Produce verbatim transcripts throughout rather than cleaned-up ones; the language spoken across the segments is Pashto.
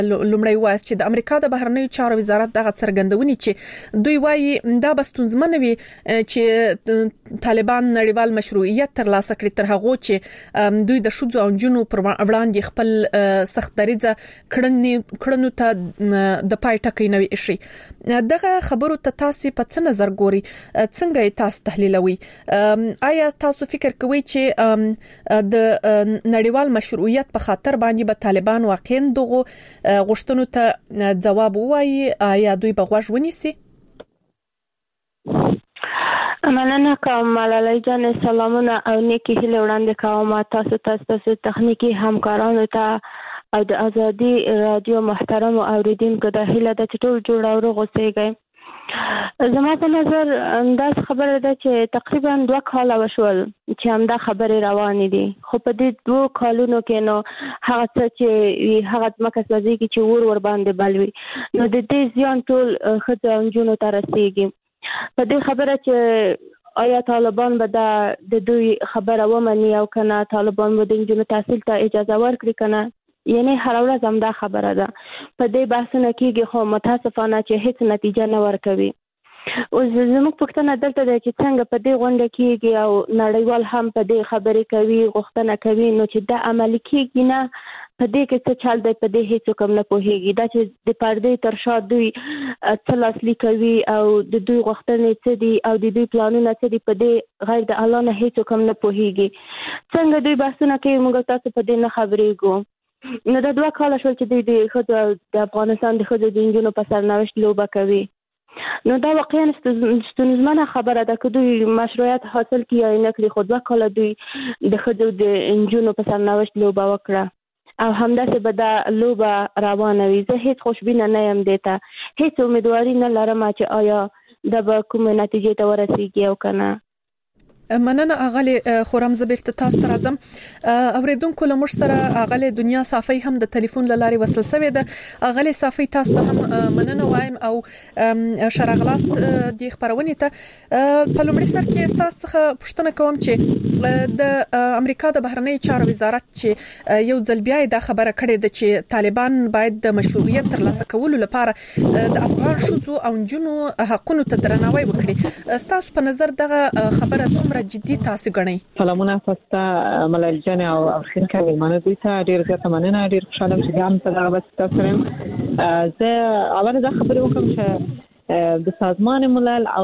لومړی وایي چې د امریکا د بهرنیو چارو وزارت دغه څرګندونې چې دوی وایي دا بستونزمن وي چې طالبان نړیوال مشروعیت ترلاسه کړي تر هغه چې دوی د شوزو او جنو پر وړاندې خپل سخت دریځه کړنې کړنو ته د پای ټکی نه وي شي. دغه خبرو ته تاسو په څه نظر ګوري؟ څنګه تاسو تحلیلوي؟ آیا تاسو فکر کوئ چې د نړیوال مشروعیت په خاطر باندې به طالبان واقعا دغه غوښتنو ته جواب وایي؟ آیا دوی به غوږ ونیسي؟ مننه کوم ملالۍ جان، سلامونه او نیکی هیله وړاندې کوم تاسو تاسو تخنیکی همکارانو ته او د ازادي رادیو محترم اوریدونکو ته هیله ده چې ټول جوړ او روغ اوسئ. زما په نظر انداز خبره ده چې تقریبا دوه کاله وشول چې همدا خبرې روانې دي، خو په دې دوه کالونو کې نو هغه څه چې هغه ځمکه سوځېږي چې ور ور باندې بل وي، نو د دې زیان ټول ښځو او نجونو ته رسېږي. په دې خبره چې آیا طالبان به د دوی خبره ومني او که نه، طالبان به د نجونو تحصیل ته اجازه ورکړي که نه، یعنی هر ورځ همدا خبره ده. په دې بحثونه کېږي خو متاسفانه چې هیڅ نتیجه نه ورکوي. اوس زموږ پوښتنه دلته ده چې څنګه په دې غونډه کېږي او نړیوال هم په دې خبرې کوي، غوښتنه کوي، نو چې دا عملي کېږي نه، په دې کې څه چل دی، په دې هیڅوک هم نه پوهېږي. دا چې د پردې تر شا دوی څه لاسلیک کوي او د دوی غوښتنې څه دي او د دوی پلانونه څه دي، په دې غیر د الله نه هیڅوک هم نه پوهېږي. څنګه دوی بحثونه کوي، موږ تاسو په دې نه خبرېږو. نو دا دوه کاله شول چې دوی د ښځو د افغانستان د ښځو د نجونو په سرنوشت لوبه کوي. نو دا واقعا ستونزمنه خبره ده که دوی مشروعیت حاصل کړي یا نه کړي، خو دوه کاله دوی د ښځو د نجونو په سرنوشت لوبه وکړه او همداسې به دا لوبه روانه وي. زه هیڅ خوشبینه نه یم دې ته، هیڅ امیدواري نه لرم چې آیا دا به کومې نتیجې ته ورسېږي او که نه. مننه اغلی خورم زبیر ته تاسو ته راځم. اوریدونکو له موږ سره اغلی دنیا صافی هم د ټلیفون له لارې وصل شوې ده. اغلی صافی تاسو ته هم مننه وایم او شرغلاست د خبرونې ته. په لومړي سر کې تاسو څخه پوښتنه کوم چې د امریکا د بهرنیو چارو وزارت چې یو ځل بیا دا خبره کړې ده چې طالبان باید د مشروعیت ترلاسه کولو لپاره د افغان شوزو او نجونو حقونو ته درناوی وکړي، تاسو په نظر دغه خبره څومره جدي تاسو غنئ؟ سلامونه تاسو ته ملال جان او اخر کې مېلمانه دوی ته ډیر زیاته مننه. ډیر خوشاله یم چې ګام ته دغه بس تاسو سره زه اول دا خبرې وکم چې د سازمان ملل او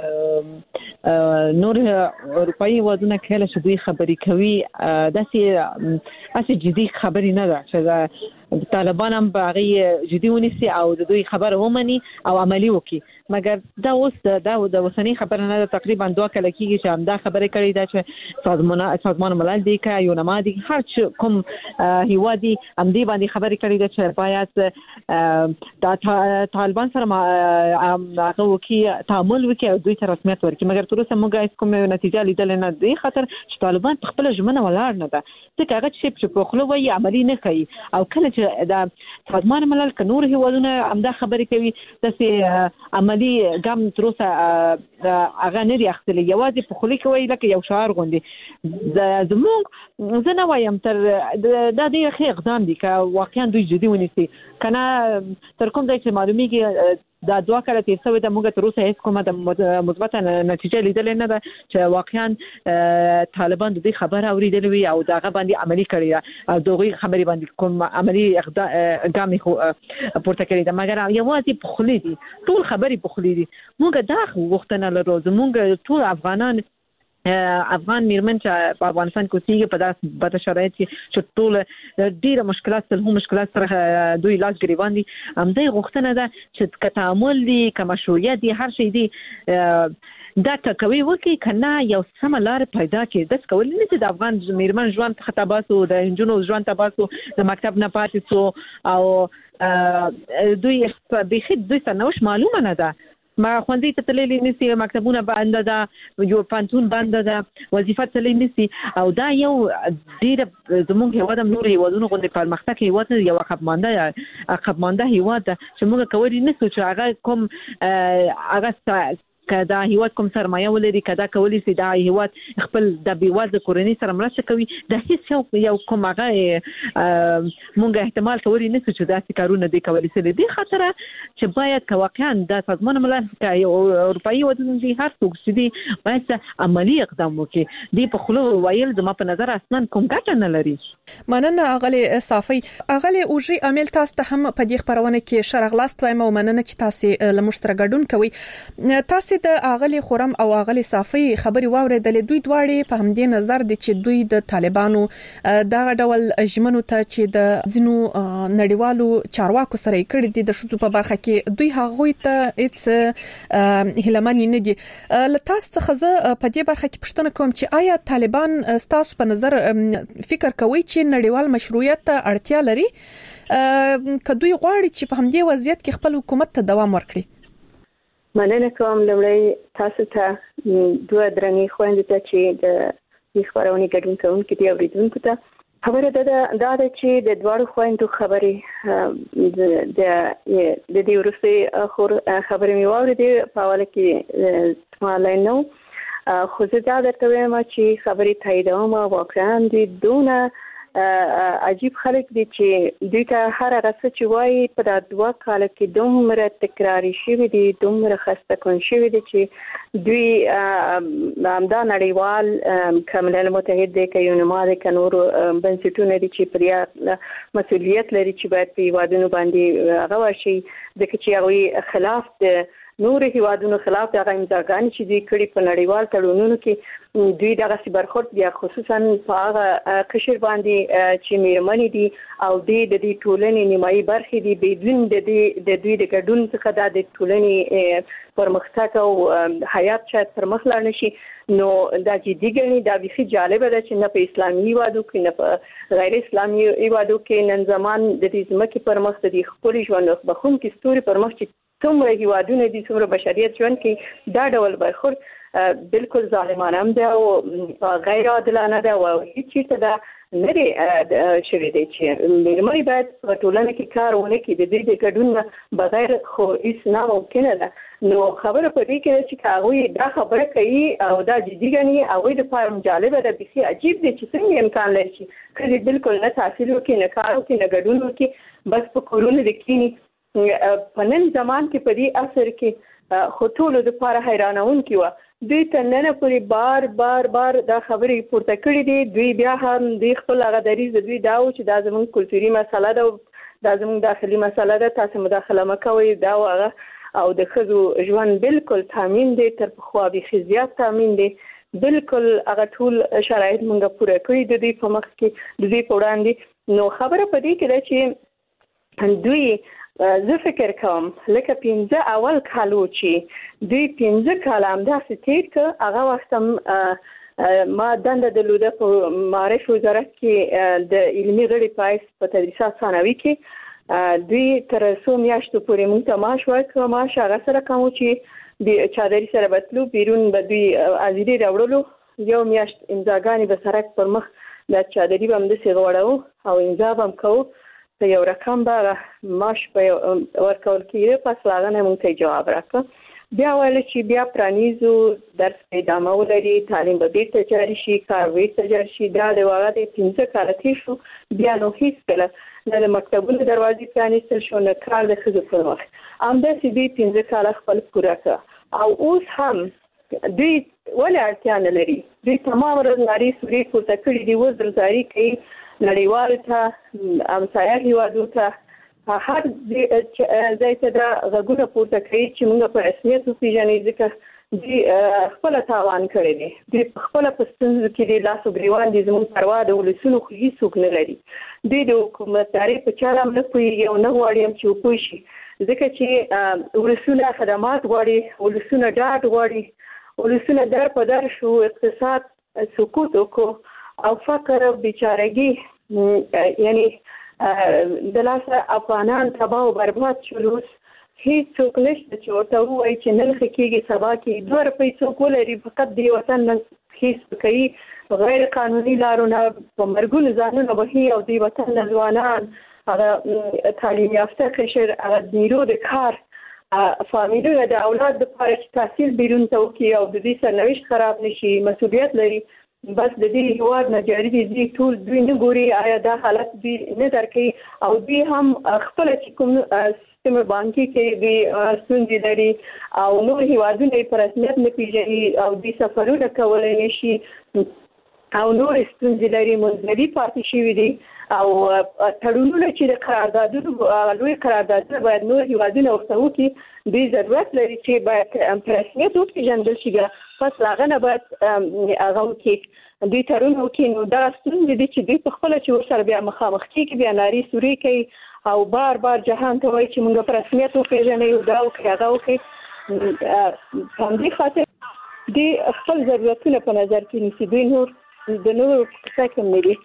د نور اروپאי ودونه کله چې دوی خبرې کوي داسې اسی جدي خبرې نه ده چې طالبان هم باغی جدي ونیسي او د دوی خبره ومني او عملی وکړي، مګر دا اوس دا د وسنی خبره نه ده. تقریبا دوه کله کېږي چې هم دا خبره کړې ده چې سازمان سازمان ملل دی که یونما دی هر کوم هیوادي هم دی باندې خبره کړې ده چې باید د طالبان سره هغه وکړي، تعامل وکړي او دوی ته رسمیت ورکړي، مګر تر اوسه موږ هیڅ کومه نتیجه لیدل نه دی، خاطر چې طالبان په خپل ژمنه ولاړ نه ده. ځکه هغه چې په خپل وایي عملی نه کوي او کله چې د سازمان ملل که نور هیوادونه همدا خبرې کوي داسې عملی ګام تر اوسه هغه نه دی اخیستلی، یوازې په خوله کې وایي لکه یو شعار غوندې. زموږ زه نه وایم تر دا ډېر ښه اقدام دی که واقعا دوی جدي ونیسي، که نه تر کوم ځای چې معلومیږي دا دوه کاله تیر شوی ده، موږ تر اوسه هیڅ کومه د مثبته نتیجه لیدلې نه ده چې واقعا طالبان د دې خبره اورېدلې وي او د هغه باندې عملي کړې ده او د هغوی خبرې باندې کوم عملي ګام یې پورته کړی ده، مګر یوازې په خولې دي، ټول خبرې په خولې دي. موږ دا غوښتنه لرو، زموږ ټول افغانان افغان میرمن چې په افغانستان کې اوسېږي په داسې بده شرایط کې چې ټول ډېره مشکلات سره هم مشکلات سره دوی لاس ګریوان دي، همدې غوښتنه ده چې که تعامل دي که مشروعیت دي هر شی دي دا ټکوي وکړي که نه یو سمه لار پیدا کړي. داسې کولی نه چې د افغان میرمن ژوند څخه تباه سو، د نجونو ژوند تباه سو، د مکتب نه پاتې سو او دوی بیخي دوی سرنوشت معلومه نه ده. ما خوندې ته تللی نسی، مکتبونه بنده ده، یو پانتون بنده ده، وظیفه تللی نسی او دا یو ډېر زموږ هیواد هم نور هیوادونو غوندې پرمختګ هیواد نه، یو عقب مانده عقب مانده هیواد ده چې موږ کولی نسو چې هغه کوم هغه کدا هیواد کوم سرمایه ولري کدا کولی سي دا هیواد خپل د بیوازه کورنۍ سره مرسته کوي د هیڅ یو یو کوم هغه مونږ احتمال کوي نه چې دا کارونه دي کولی سي دي خاطر چې باید که واقعا د سازمان ملل کې اروپאי ودونه دي هر څوک چې دي باید عملی اقدام وکړي دی په خلو وایل زما په نظر اصلا کوم ګټه نه لري. مننه اغلی صافي اغلی اوجي عامل تاسو ته هم په دې خبرونه کې شرغلاست وایم او مننه چې تاسو لمر سره ګډون کوي. تاسو د اغلی خورم او اغلی صافي خبري واوریدلې دوی دواړي په همدې نظر دي چې دوی د طالبانو دغه ډول ژمنو ته چې د ځینو نړیوالو چارواکو سره کړي دي د شذو په برخه کې دوی هغوی ته هیڅ هلمانی نه دي. لتاس څخه زه په دې برخه کې پوښتنه کوم چې آیا طالبان ستاسو په نظر فکر کوي چې نړیوال مشروعیت ته اړتیا لري که دوی غواړي چې په همدې وضعیت کې خپل حکومت ته دوام ورکړي؟ مننه کوم لومړی تاسو ته دوه درنې خويندې ته چې د دې خبرونې ګډون کوونکي دي اوریدونکو ته خبره ده دا ده چې د دوړو خويندو خبرې د د دې ورسې خور خبرې مې واورېدې په حواله کې مالای نو خو زه دا درته وایم چې خبرې تاییدوم واقعا دوی دونه عجیب خلک دي چې دوی ته هر هغه څه چې وایي په دا دوه کاله کې دومره تکراري شوي دي دومره خسته کن شوي دي چې دوی همدا نړیوال که ملل متحد دی که یونما دی که نورو بنسټونه دي چې پر مسؤلیت لري چې باید په هیوادونو باندې هغه وشي ځکه چې هغوی خلاف د نور هیوادونو خلاف د امضاګانې چې دوی کړي په نړیوال تړونونو کې دوی دغه برخورد بیا خصوصا په هغه قشر باندې چې میرمنې دي او دوی د دې ټولنې نیمایي برخې دي بدون د دې د دوی د ګډون څخه د ټولنې پرمختګ او حیات شاید پرمخ لاړ نشي. نو دا جدي ګڼي دا به جالبه ده چې نه په اسلامي هیوادو کې نه په غیر اسلامي هیوادو کې نن زمان د دې ځمکې پرمخ د دې خپل ژوند بخون کې ستوري پرمخ چې څومره هیوادونه دي څومره بشریت ژوند کې دا ډول برخورد بالکل ظالمانه هم ده او غیر عادلانه ده او هیڅ چیرته ده نه دی شوی دی چې میرمنې باید په ټولنه کې کار ونه کړي د دې د ګډون بغیر خو هیڅ ناممکنه ده. نو خبره په دې کې ده چې هغوی دا خبره کوي او دا جدي ګڼي هغوی دپاره جالبه ده بیخي عجیب دی چې څنګه امکان لري چې ښځې بالکل نه تحصیل وکړي نه کار وکړي نه ګډون وکړي بس په کورونو د کښېني. په نن زمان کې په دې عصر کې خو ټولو دپاره حیرانونکي وه دوی ته نن پورې بار بار بار دا خبرې پورته کړي دي. دوی بیا هم دوی خپل هغه دریځ د دوی دا و چې دا زموږ کلتوري مسله ده دا زموږ داخلي مسله ده تاسو مداخله مه کوئ دا و هغه او د ښځو ژوند بالکل تامین دی تر پخوا بیخي زیات تامین دی بالکل هغه ټول شرایط موږ پوره کړي د دوی په مخ کې د دوی په وړاندې. نو خبره په دې کې ده چې دوی زه فکر کوم لکه پنځه اول کالو چې دوی پنځه کاله همداسې تېر کړه هغه وخت هم ما دنده درلوده په معارف وزارت کې د علمي غړي په حیث په تدریسات ثانوي کې دوی تر څو میاشتو پورې موږ ته معاش ورکړه معاش هغه سره کوم چې چادري سره بتلو بیرون به دوی حاضري راوړلو یو میاشت امضاګانې به سرک پر مخ د چادري به همداسې غوړوو او امضا به هم کوو په یو رقم به معاش به ورکول کېده پس له هغه نه موږ ته جواب راکړه بیا ویل چې بیا پرانیزو درس به ادامه ولري تعلیم به بیرته جاري شي کار بیرته جاري شي دا د هغه د پنځه کاله تېر شو بیا نو هېڅکله نه د مکتبونو دروازې پرانیستل شو نه کار د ښځو پر مخ همداسې دوی پنځه کاله خپل پوره کړه او اوس هم دوی ولې اړتیا نه لري دوی تمام ورځ نارې سورې پورته کړي دي اوس درزاري کوي نړیوالو ته همسایه هیوادو ته هر ځای ته دا غږونه پورته کوي چې موږ په رسمیت وپېژنئ ځکه دوی خپله تاوان کړی دی دوی په خپله په ستونزو کې دي لاس و ګریوان دي زموږ پروا د ولسونو خو هېڅوک نه لري دوی د حکومتدارۍ په چاره هم نه پوهېږي او نه غواړي هم چې وپوه شي ځکه چې ولسونه خدمات غواړي ولسونه ډاډ غواړي ولسونه در په در شو اقتصاد سقوط وکړو او فقر او بیچارګي یعنی د لاسه افغانان تباه و برباد شول اوس هېڅوک نشته چې ورته ووایي چې نن ښه کېږي سبا کې دوه روپۍ څوک ولري فقط د وطن نه هېڅ کوي غیر قانوني لارو نه په مرګونو ځانونه وهي او د وطن نه ځوانان هغه تعلیم یافته قشر هغه نیرو د کار فامیلونه د اولاد لپاره چې تحصیل بیرون ته وکړي او د دې سرنوشت خراب نشي مسؤلیت لري بس د دې هیواد نه جاري دي ټول دوی نه ګوري آیا دا حالت دوی نه درکې او دوی هم خپل چې کوم سیستم بانکي کې دوی ستونزې لري او نور هیوادونه په رسمیت نه پیژني او دوی سفرونه کولای نشي او نور ستونزې لري منځلي پاتې شوي دي او تړونونه چې د قراردادونو لوی قراردادونه باید نور هیوادونه ورته وکړي دوی ضرورت لري چې باید په رسمیت وپېژندل شي پس هغه نه باید هغه وکړي دوی تړون وکړي نو دا ستونزې دي چې دوی په خپله چې ورسره بیا مخامخ کېږي بیا نارې سورې کوي او بار بار جهان ته وایي چې موږ په رسمیت وپېژنئ او دا وکړي هغه وکړي په همدې خاطر دوی خپل ضرورتونه په نظر کې نیسي دوی نور د نورو کیسه کوم نه دي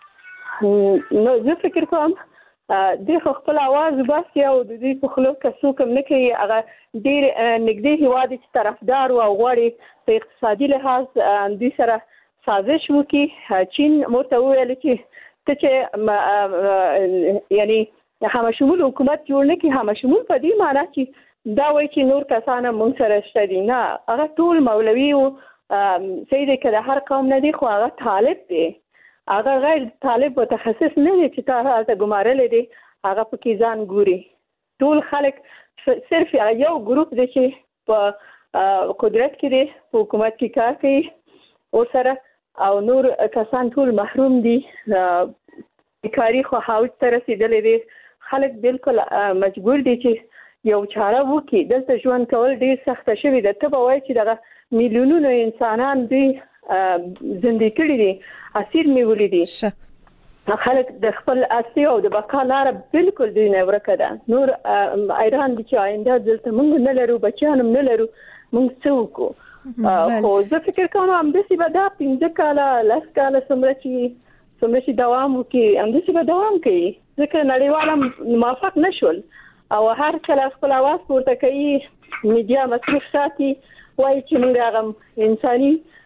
نو زه فکر کوم دوی خو خپل اواز وباسي او د دوی په خوله که څوک هم نه کوي هغه ډېر نږدې هېواد چې طرفدار و او غواړي په اقتصادي لحاظ دوی سره سازش وکړي چین ورته وویل چې ته چې یعنی همشمول حکومت جوړ نه کړي همشمول په دې معنا چې دا وایي چې نور کسان هم موږ سره شته دي نه هغه ټول مولوي و صحیح دی که د هر قوم نه دی خو هغه طالب دی هغه غیر طالب متخصص نه دی چې تا هلته ګمارلی دی هغه پکې ځان ګوري ټول خلک صرف یو ګروپ دی چې په قدرت کې دی په حکومت کې کار کوي ورسره او نور کسان ټول محروم دي بیکاري خو حوج ته رسېدلی دی خلک بالکل مجبور دي چې یو چاره وکړي دلته ژوند کول ډېر سخته شوي ده ته به وایي چې دغه میلیونونو انسانان دوی زندې کړي دي اسیر نیولي دي خلک د خپل اصلي او د بقا لاره بالکل دوی نه ورکه ده نور ایران دي چې آینده دلته موږ نه لرو بچیان هم نه لرو موږ څه وکړو خو زه فکر کوم همداسې به دا پنځه کاله لس کاله څومره چې څومره چې دوام وکړي همداسې به دوام کوي ځکه نړیوال هم موافق نه شول او هر کله خپل اواز پورته کوي میډیا مصروف ساتي وایي چې موږ هغه انساني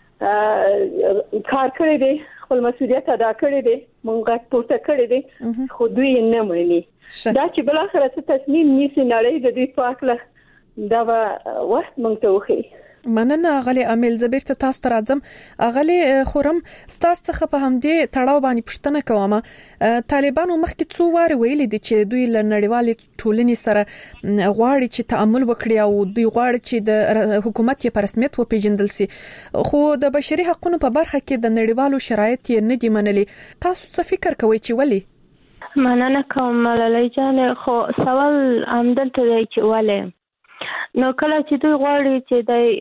کار کړی دی خپل مسؤلیت ادا کړی دی موږ غږ پورته کړی دی خو دوی نه مني دا چې بل اخر څه تصمیم نیسي نړۍ د دې په اړه دا به وخت موږ ته وښیي مننه غلي امیل زبیر ته تاسو ته راځم غلي خورم ستاسو څخه په همدې تړاو باندې پوښتنه کوم طالبانو مخکې څو واره ویلي دي چې دوی له نړیوالې ټولنې سره غواړي چې تعامل وکړي او دوی غواړي چې د حکومت په رسمیت وپیژندل شي خو د بشري حقوقو په برخه کې د نړیوالو شرایط نه دي منلي تاسو څه فکر کوئ چې ولې مننه کوم ملالۍ جان خو سوال همدلته دی چې ولې نو کله چې دوی غواړي چې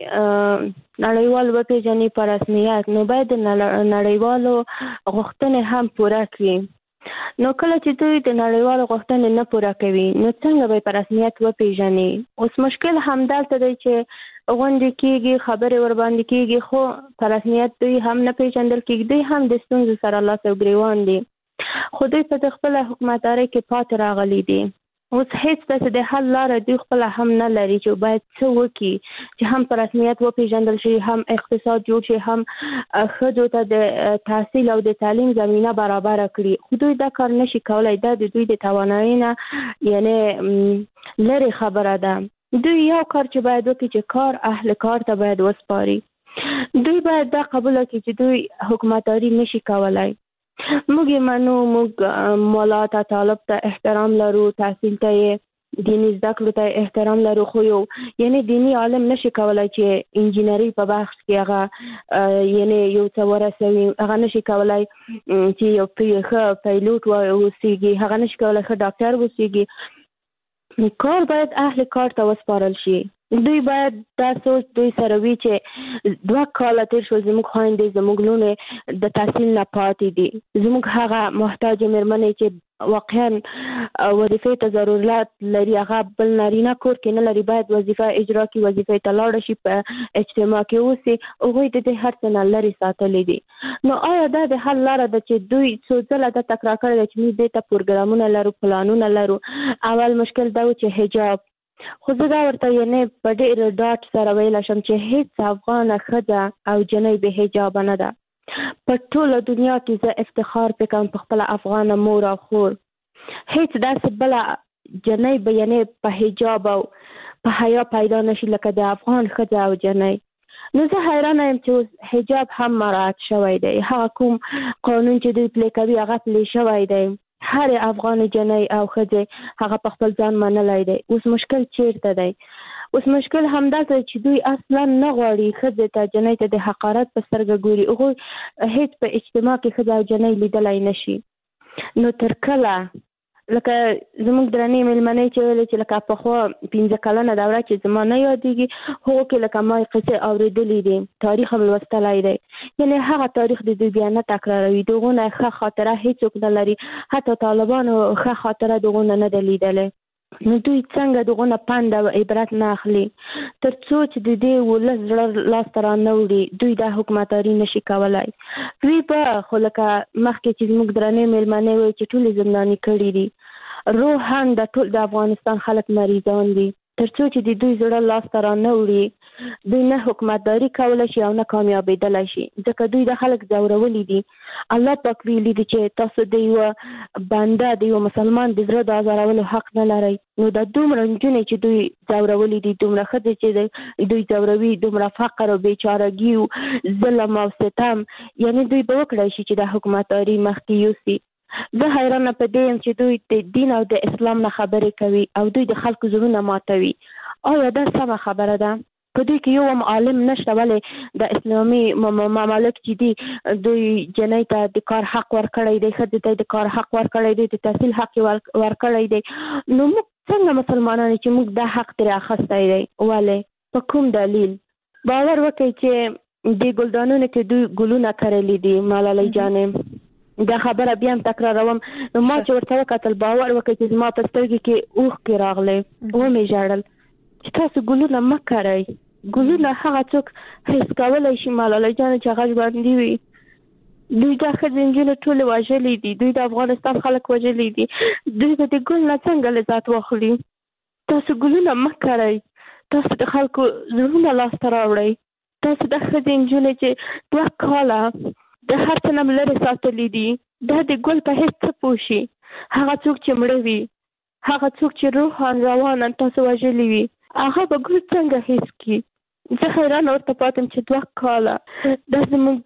د نړیوال وپیژني په رسمیت نو باید نړیوالو غوښتنې هم پوره کړي نو کله چې دوی د نړیوالو غوښتنې نه پوره کوي نو څنګه به په رسمیت وپیژني اوس مشکل همدلته دی چې غونډې کېږي خبرې ورباندې کېږي خو په رسمیت دوی هم نه پیژندل کېږي دوی هم د ستونزو سره لاس او ګریوان دي خو دوی په خپله حکومتدارۍ کې پاتې راغلي دي اوس هیڅ داسې د حل لاره دوی خپله هم نه لري چې باید څه وکړي چې هم په رسمیت وپیژندل شي هم اقتصاد جوړ شي هم ښځو ته د تحصیل او د تعلیم زمینه برابره کړي خو دوی دا کار نشي کولی دا د دوی د توانایي نه یعنې لرې خبره ده دوی یو کار چې باید وکړي چې کار اهل کار ته باید وسپاري دوی باید دا قبول کړي چې دوی حکومتداري نشي کولی موږ یې منو موږ مولا ته طالب ته احترام لرو تحصیل ته دیني زده کړو ته احترام لرو خو یو یعنی دیني عالم نشي کولی چې انجینري په بخش کې هغه یعنی یو څه ورسوي هغه نشي کولی چې یو ښه پیلوټ واوسیږي هغه نشي کولی ښه ډاکټر واوسیږي کار باید اهل کار ته وسپارل شي دوی باید دا سوچ دوی سره وي چې دوه کاله تیر شو زموږ خویندې زموږ لوڼې د تحصیل نه پاتې دي زموږ هغه محتاجه مېرمنې چې واقعا وظیفې ته ضرورت لري هغه بل نارینه کور کې نه لري باید وظیفه اجرا کړي وظیفې ته لاړه شي په اجتماع کې اوسي هغوی د دې هر څه نه لرې ساتلی دي نو آیا دا د حل لاره ده چې دوی څو ځله دا تکرار کړی ده چې موږ دې ته پروګرامونه لرو پلانونه لرو اول مشکل دا و چې حجاب خو زه دا ورته یعنې په ډېر ډاټ سره ویلی شم چې هیڅ افغانه ښځه او جنۍ بې حجابه نه ده په ټوله دنیا کې زه افتخار پې کوم په خپله افغانه مور او خور هیڅ داسې بله جنۍ به یعنې په حجاب او په حیا پیدا نشي لکه د افغان ښځه او جنۍ. نو زه حیرانه یم چې حجاب هم مراعات شوی دی، هغه کوم قانون چې دوی پلی کوي هغه پلی شوی دی، هر افغان جنۍ او ښځې هغه په خپل ځان منلی دی. اوس مشکل چیرته دی؟ اوس مشکل همداسې چې دوی اصلا نه غواړي ښځې ته جنۍ ته د حقارت په سترګه ګوري، هغوی هیڅ په اجتماع کې ښځه او جنۍ لیدلی نشي. نو تر کله لکه زموږ درنې مېلمنۍ چې ویلې چې لکه پخوا پنځه کلنه دوره چې زما نه یادېږي، هغو کې لکه ما قصې اورېدلې دي، تاریخ هم لوستلی دی، یعنې هغه تاریخ د دوی بیا نه تکراروي. د هغو نه ښه خاطره هېڅوک نه لري، حتی طالبانو ښه خاطره د هغو نه نه ده لیدلی. نو دوی څنګه دغه نه پند او عبرت نه اخلي تر څو چې د دې ولس زړه لاس ته رانه وړي، دوی دا حکومتداري نشي کولای. دوی به خو لکه مخکې چې زموږ درنې مېلمنې وایي چې ټولې زنداني کړي دي، روحاً د ټول د افغانستان خلک مریضان دي، تر څو چې د دوی زړه لاس ته رانه وړي دوی نه حکومتداري کولی شي او نه کامیابېدلی شي، ځکه دوی د خلک ځورولي دي. الله پاک ویلي دي چې تاسو د یوه بنده د یوه مسلمان د زړه د ازارولو حق نه لرئ. نو د دومره نجونې چې دوی ځورولي دي، دومره ښځې چې دوی ځوروي، دومره فقر او بیچارګي او ظلم او ستم، یعنې دوی به وکړی شي چې د حکومتداري مخکې یوسي. زه حیرانه په دې یم چې دوی د دین او د اسلام نه خبرې کوي او دوی د خلکو زړونه ماتوي. آیا دا سمه خبره ده؟ په دوی کې یو هم عالم نشته، ولې د اسلامي ممالک چې دي دوی جنۍ ته د کار حق ورکړی دی، ښځې ته د کار حق ورکړی دی، د تحصیل حق ورکړی دی. نو موږ څنګه مسلمانان چې موږ دا حق ترې اخیستی دی؟ ولې؟ په کوم دلیل؟ باور وکړئ چې د ګلدانونو کې دوی ګلونه کرلي دي. ملالۍ جانې دا خبره بیا هم تکراروم، نو ما چې ورته وکتل باور وکړئ چې زما په سترګې کې اوښکې راغلی، ومې ژړل چې تاسو ګلونه مه کرئ. ګلونه هغه څوک حس کولی شي ملالۍ جانې چې هغه ژوندي وي. دوی دا ښځې نجونې ټولې وژلې دي، دوی د افغانستان خلک وژلي دي، دوی به د ګل نه څنګه لذت واخلي؟ تاسو ګلونه مه کرئ، تاسو د خلکو زړونه لاسته راوړئ. تاسو د ښځې نجونې چې دوه کاله د هر څه نه لرې ساتلي دي، دا د ګل په هېڅ څه پوه شي؟ هغه څوک چې مړه وي، هغه څوک چې روحاً رواناً تاسو وژلي وي، هغه به ګل څنګه حس کړي؟ زه حیرانه ورته پاتم چې دوه کاله دا زموږ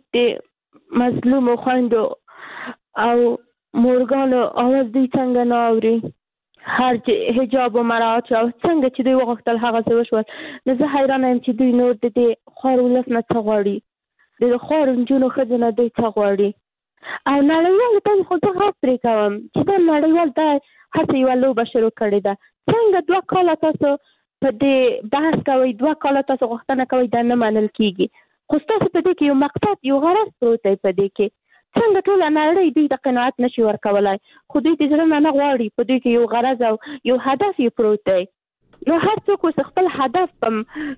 د مظلومو خویندو او مورګانو اواز دوی څنګه نه اوري؟ هر چې حجاب و مراعات شو او څنګه چې دوی وغوښتل هغه څه وشول. نو زه حیرانه یم چې دوی نور د دې خوار ولس نه څه غواړي، د خوارو نجونو ښځو نه دوی څه غواړي. او نړیوالو ته خو زه غږ پرې کوم چې دا نړیوال دا هسې یوه لوبه شروع کړې ده. څنګه دوه کاله تاسو په دې بحث کوئ، دوه کاله تاسو غوښتنه کوئ دا نه منل کېږي، خو ستاسو په دې کې یو مقصد یو غرض پروت دی. په دې کې څنګه ټوله نړۍ دوی د قناعت نشي ورکولی، خو دوی د زړه نه نه غواړي، په دوی کې یو غرض او یو هدف یې پروت دی. نو هر څوک اوس خپل هدف په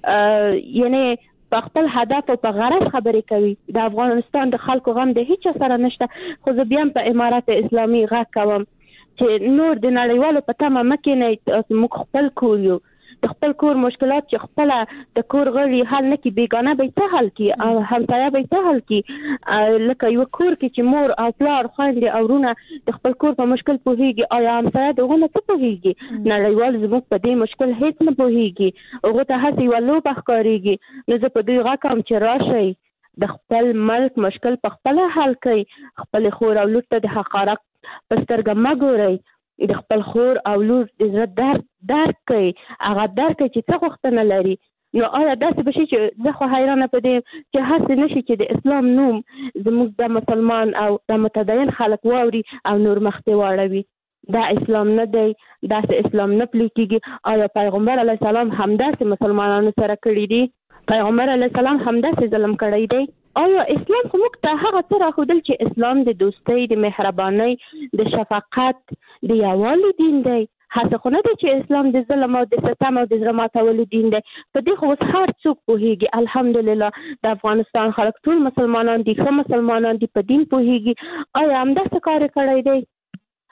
یعنې په خپل هدف او په غرض خبرې کوي. د افغانستان د خلکو غم د هیچا سره نشته، خو زه بیا هم په امارات اسلامي غږ کوم چې نور د نړیوالو په تمه مه کېنئ، موږ خپل کور یو، د خپل کور مشکلات چې خپله د کور غړي حل نه کړي، بیګانه به یې څه حل کړي او همسایه به یې څه حل کړي؟ لکه یوه کور کې چې مور او پلار خویندې او وروڼه د خپل کور په مشکل پوهېږي، آیا همسایه د هغو نه څه پوهېږي؟ نړیوال زموږ په دې مشکل هېڅ نه پوهېږي، هغو ته هسې یوه لوبه ښکارېږي. نو زه په دوی غږ کوم چې راشئ د خپل ملک مشکل په خپله حل کړئ، خپلې خور او لور ته د حقارت په سترګه مه ګورئ، د خپل خور او لور د زړه درد درک کوي، هغه درک کوي چې څه غوښتنه لري. نو آیا داسې به شي چې زه خو حیرانه په دې چې هسې نه شي چې د اسلام نوم زموږ د مسلمان او د متدین خلک واوري او نور مخته واړوي؟ دا اسلام نه دی، داسې اسلام نه پلی کېږي. آیا پیغمبر علیه السلام همداسې مسلمانانو سره کړي دي؟ پیغمبر علیه السلام همداسې ظلم کړی دی؟ آیا اسلام خو موږ ته هغه څه راښودل چې اسلام د دوستۍ، د مهربانۍ، د شفقت، د یووالي دین دی؟ هڅه خو نه دی چې اسلام د ظلم او د ستم او د زړه ماتولو دین دی. په دې خو اوس هر څوک پوهېږي. الحمدلله د افغانستان خلک ټول مسلمانان دي، ښه مسلمانان دي، په دین پوهېږي. آیا همداسې کار یې کړی دی؟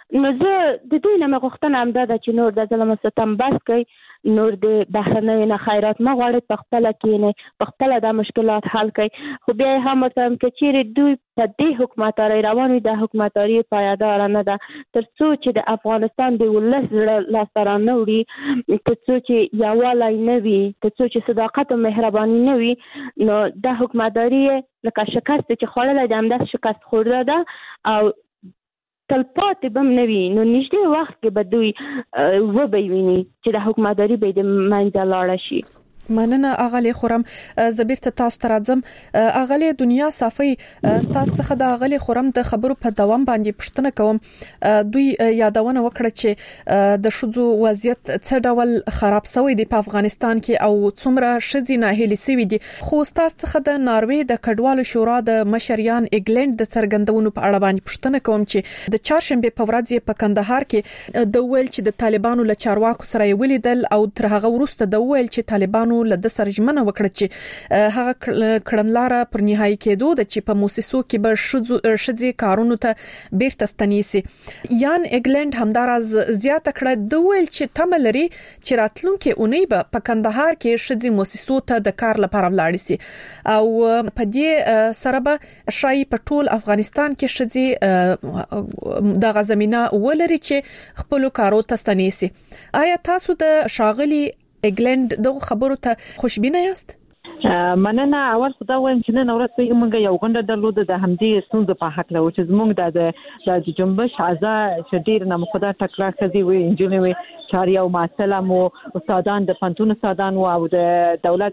نو زه د دوی نه غوښتنه هم ده چې نور د ظلم ستم بس کوي، نور د بهرنۍ نه خیرات ما غواړي په خپل کې نه په خپل د مشکلات حل کوي. خو بیا هم ورته چې چیرې دوی په دې حکومتداري رواني د حکومتداري پایدار نه ده، تر څو چې د افغانستان د ولس لاس سره نه وړي، تر څو چې یووالی نه وي، تر څو چې صداقت او مهرباني نه وي، نو د حکومتداري لکه شکست چې خوړلې ده همداسې شکست خورده ده او تلپاتې بم نه وي. نو نږدې وخت کې به دوی وبه ویني چې د حکومتداري به د منځه لاړه شي. مننه اغلی خورم. زبیر ته تاسو تر ازم اغلی دنیا صافي تاسو څخه د اغلی خورم د خبرو په دوام باندې پښتنه کوم. دوی یادونه وکړه چې د شذو وضعیت څه ډول خراب شوی دی په افغانستان کې او څومره شذي نه هلي سوي دي. خو تاسو څخه د ناروې د کډوالو شورا د مشریان ایګلند د څرګندونو په اړه باندې پښتنه کوم چې د چهارشنبه په ورځ په کندهار کې د ویل چې د طالبانو له چارواکو سره ولیدل او تر هغه وروسته د ویل چې طالبانو له د سرجمنه وکړه چې هغه کړنلاره پر نهایی کېدو د چې په موسسو کې به شذي کارونو ته بیرته ستنيسي. یان ایګلند همدارز زیاته کړه د ویل چې تملري چې راتلونکي اونۍ به په کندهار کې شذي موسسو ته د کار لپاره ولاړ شي او په دې سره به شای په ټول افغانستان کې شذي د غزمینه ولري چې خپل کارو ته ستنيسي. آیا تاسو د شاغلي ایګلند دغه خبرو ته خوشبینه یاست؟ مننه. اول خدا وایم چې نن ورځ په موږ یو غونډه درلوده د همدې ستونزو په حق له چې موږ د د جنبش اعضاء شدیر نه مخدا ټکړه خزي وي انجنیری وي چاري او معسله مو استادان د پنتون استادان او د دولت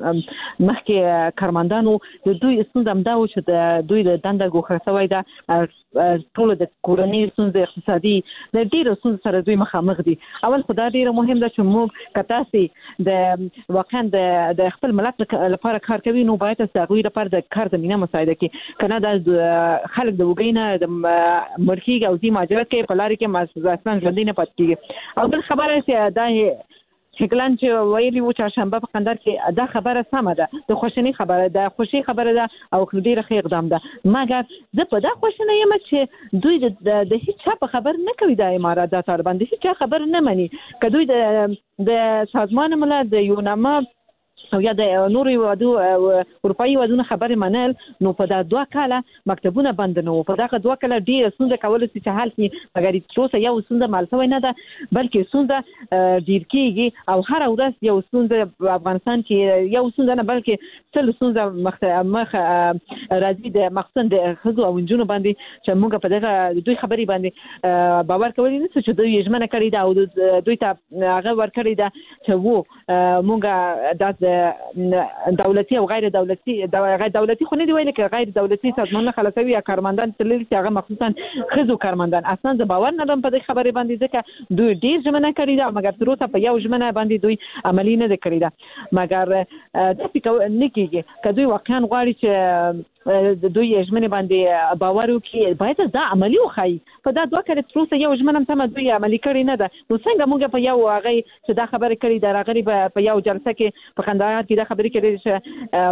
مخکې کارمندانو د دوی ستونزه هم دا و چې د دوی د دنده ګوښه شوی ده ټول د کورنۍ ستونزې اقتصادي د ډیرو ستونزو سره دوی مخامخ دي. اول خدا ډیره مهم ده چې موږ کتاسي د واقعا د خپل ملت لپاره کار کوي نو باید تاسو لپاره د کار زمينه مساعده کې کنه د خلک د وګینه د مرخي او زی ماجرات کې په لاري کې مازاسان ژوندۍ نه پات کیږي. او بل خبره چې دا هیګلند چې ویلي و چې شنبه په قندار کې دا خبره سمه ده، د خوشنۍ خبره ده، خوشي خبره ده او ډیره ښه اقدام ده. مګر زه په دا خوشنۍ یم چې دوی د د هیڅ چا په خبر نه کوي د امارات د طالبان د هیڅ چا خبر نه مني. که دوی د د سازمان ملل د یوناما او یا د نورو وادو اروپאי وادونه خبرې منل نو په دا دوه کاله مکتبونه بند نه وو. په دا دوه کاله ډیر څنګه کول چې حل کی مګر څه یو څنګه مالسوي نه ده بلکې څنګه ډیر کیږي او هر ورځ یو څنګه افغانستان کې یو څنګه نه بلکې څل څنګه مخ راځي د مقصد د خزو او انجونو باندې چې موږ په دغه دوی خبرې باندې باور کوي نه چې دوی یجمنه کړی دا او دوی ته هغه ور کړی دا چې وو موږ د دولتي او غیر دولتي غیر دولتي خو نه دی ویل کې غیر دولتي سازمانونه خلاصوي یا کارمندان تللی چې هغه مخصوصا خزو کارمندان اصلا د باور نه لرم په دې خبرې باندې ځکه دوی ډیر ژمنه کړی دا مګر تر اوسه په یو ژمنه باندې دوی عملی نه کړی دا مګر د فکر نه کیږي که دوی واقعا غواړي چې د دوی ژمنه باندې باور وکړي باید دا عملی وخی. په دا دوه کړه تر اوسه یو ژمنه هم دوی عملی کړی نه ده. نو څنګه موږ په یو هغه چې دا خبره کړی دا راغلی په یو جلسه کې په کندهار کې دا خبرې کړې چې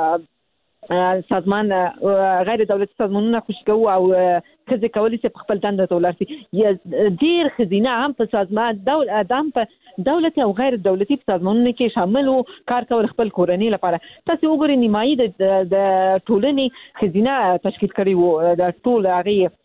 موږ سازمان غیر دولتي سازمانونه خوشی کوو او خزي کولی چې خپل دنده ته ولاړ شي. ډیر خزینه هم په سازمان دولت هم په دولتي او غیر دولتي سازمانونو کې شامل وو کار کول خپل کورنۍ لپاره. تاسو وګورئ نیمایي د ټولنې خزینه تشکیل کړی وو د ټول هغه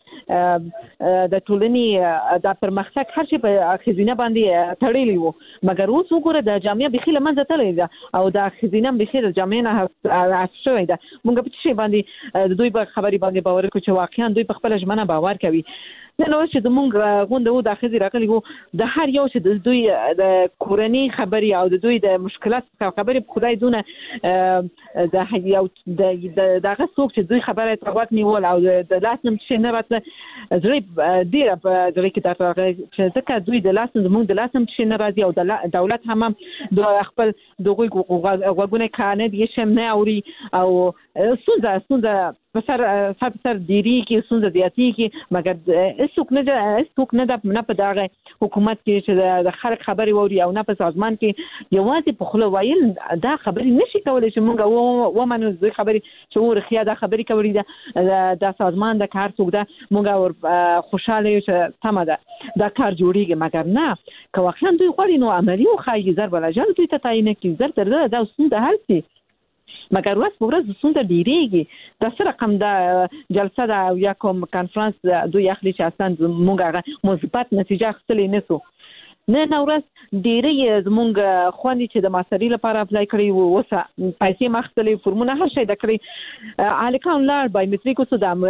د ټولنې د پرمختګ هر شي په خزینه باندې تړلی وو مګر اوس وګوره د جامعه بخیل منځ ته لري او د خزینه بخیل جامعه نه شوی ده. موږ په څه باندې دوی په خبري باندې باور کوي چې واقعا دوی په خپل ژمنه باور کوي. نو چې د مونږ غونډه و د خزي راغلی وو د هر یو چې د دوی د کورنۍ خبري او د دوی د مشکلات خبري خدای دونه د یو د دغه څوک چې دوی خبره تاوت نیول او د لاسنم چې نه راته زړه ډیره په زړه کې دا چې ځکه دوی د لاسنم موږ د لاسنم چې نه راځي او د دولت هم د خپل دغه غوګونه کانه دي چې نه اوري او څنګه څنګه په سر سر سر دیری کې څنګه زیاتی کې مګر هیڅوک نه هیڅوک نه د نه په دغه حکومت کې چې د خلک خبري ووري او نه په سازمان کې یوازې په خله وایل دا خبري نشي کولای چې مونږ و ومنو د خبري چې ورخیا دا خبري کوي دا د سازمان د کار څوک دا مونږ خوشاله یو چې تمه ده دا کار جوړیږي مګر نه که واقعا دوی غواړي نو عملی او خایي زر بلجان دوی ته تعین کې زر تر دا څنګه حل شي مګر ورځ په ورځ څنګه ډیریږي د سره کوم د جلسه دا یا کوم کانفرنس دوی اخلي چې اصلا موږ مثبت نتیجه اخلي نه سو نه نو ورځ ډیری زمونږ خوندې چې د ماستري لپاره اپلای کړی وو وسه پیسې مختلف فرمونه هر شي د کړی الکان لار بایومټریک وسو د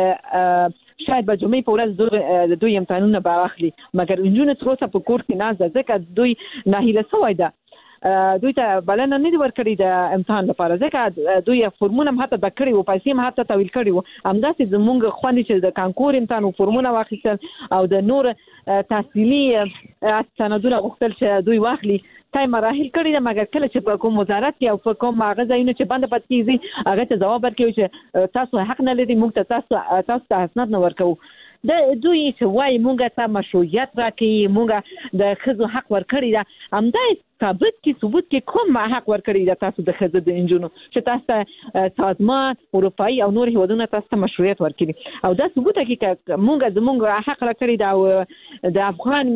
شاید به جمعې په ورځ دوی امتحانونه به اخلي مګر انجونه تر اوسه په کور کې نه ځکه دوی ناهیله شوی ده دوی ته بلنه نه دی ورکړی د امتحان لپاره ځکه دوی فرمونه هم حتی بکړي او پیسې هم حتی تحویل کړي وو همداسې زمونږ خوندې چې د کانکور امتحان او فرمونه واخیستل او د نور تحصیلي سندونه غوښتل چې دوی واخلي تای مراحل کړی ده مګر کله چې په کوم وزارت کې او په کوم هغه ځایونه چې بند پات کیږي هغه ته جواب ورکوي چې تاسو حق نه لرئ موږ ته تاسو تاسو ته اسناد نه ورکوو د دوی چې وای مونږ ته مشروعیت راکړي مونږ د خزو حق ورکړي دا همدا ثابت کی ثبوت کې کوم حق ورکړي دا تاسو د خزو د انجونو چې تاسو سازمان اروپאי او نور هیوادونه تاسو مشروعیت ورکړي او دا ثبوت کې مونږ زمونږ حق راکړي دا د افغان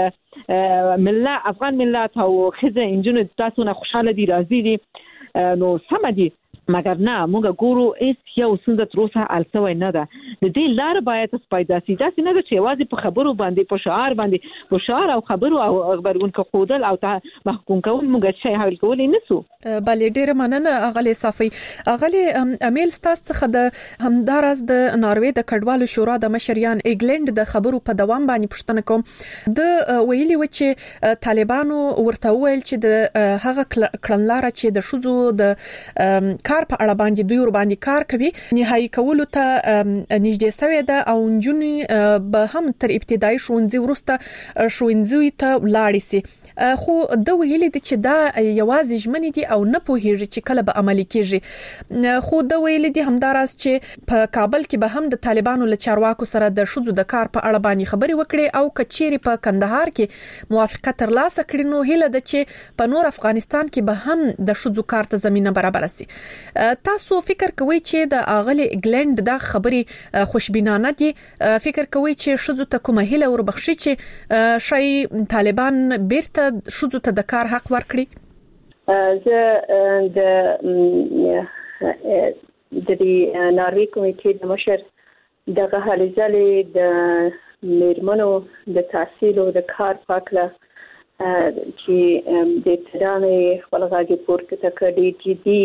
ملت افغان ملت او خزه انجونو تاسو نه خوشاله دي راضي دي نو سم دي مګر نه موږ ګورو هیڅ یو څنګه تر اوسه الڅوي نه ده د دې لار باید پیدا شي دا څنګه چې یوازې په خبرو باندې په شعار باندې په شعار او خبرو او خبرون کې خودل او محکوم کول موږ شي حل کولای نسو بلې ډېر مننه اغلی صافي اغلی امیل ستاسو څخه د همدارس د ناروې د کډوالو شورا د مشریان ایګلند د خبرو په دوام باندې پوښتنه کوم د ویلي و چې طالبانو ورته ویل چې د هغه کړنلاره چې د شوزو د کار په اړه باندې دوی ور باندې کار کوي نهایی کولو ته نږدې شوی ده او نجونې به هم تر ابتدایي ښوونځي وروسته ښوونځي ته ولاړ شي خو د ویلي د چې دا یوازې ژمنې دي او نه پوهیږي چې کله به عملي کیږي خو د ویلي دي همداراز چې په کابل کې به هم د طالبانو له چارواکو سره د شوزو د کار په اړه باندې خبري وکړي او کچيري په کندهار کې موافقت ترلاسه کړي نو هیله ده چې په نور افغانستان کې به هم د شوزو کار ته زمينه برابر شي تاسو فکر کوئ چې د اغلی ایګلند دا خبري خوشبینانه دي فکر کوئ چې شوزو ته کومه هیله وربخشي چې شای طالبان بیرته شوزو ته د کار حق ورکړي زه د د ناروې کمیټې د مشر دغه هلې ځلې د میرمنو د تحصیل او د کار پاکله چې د ابتدامي خپل غاګي پورته کړي جدي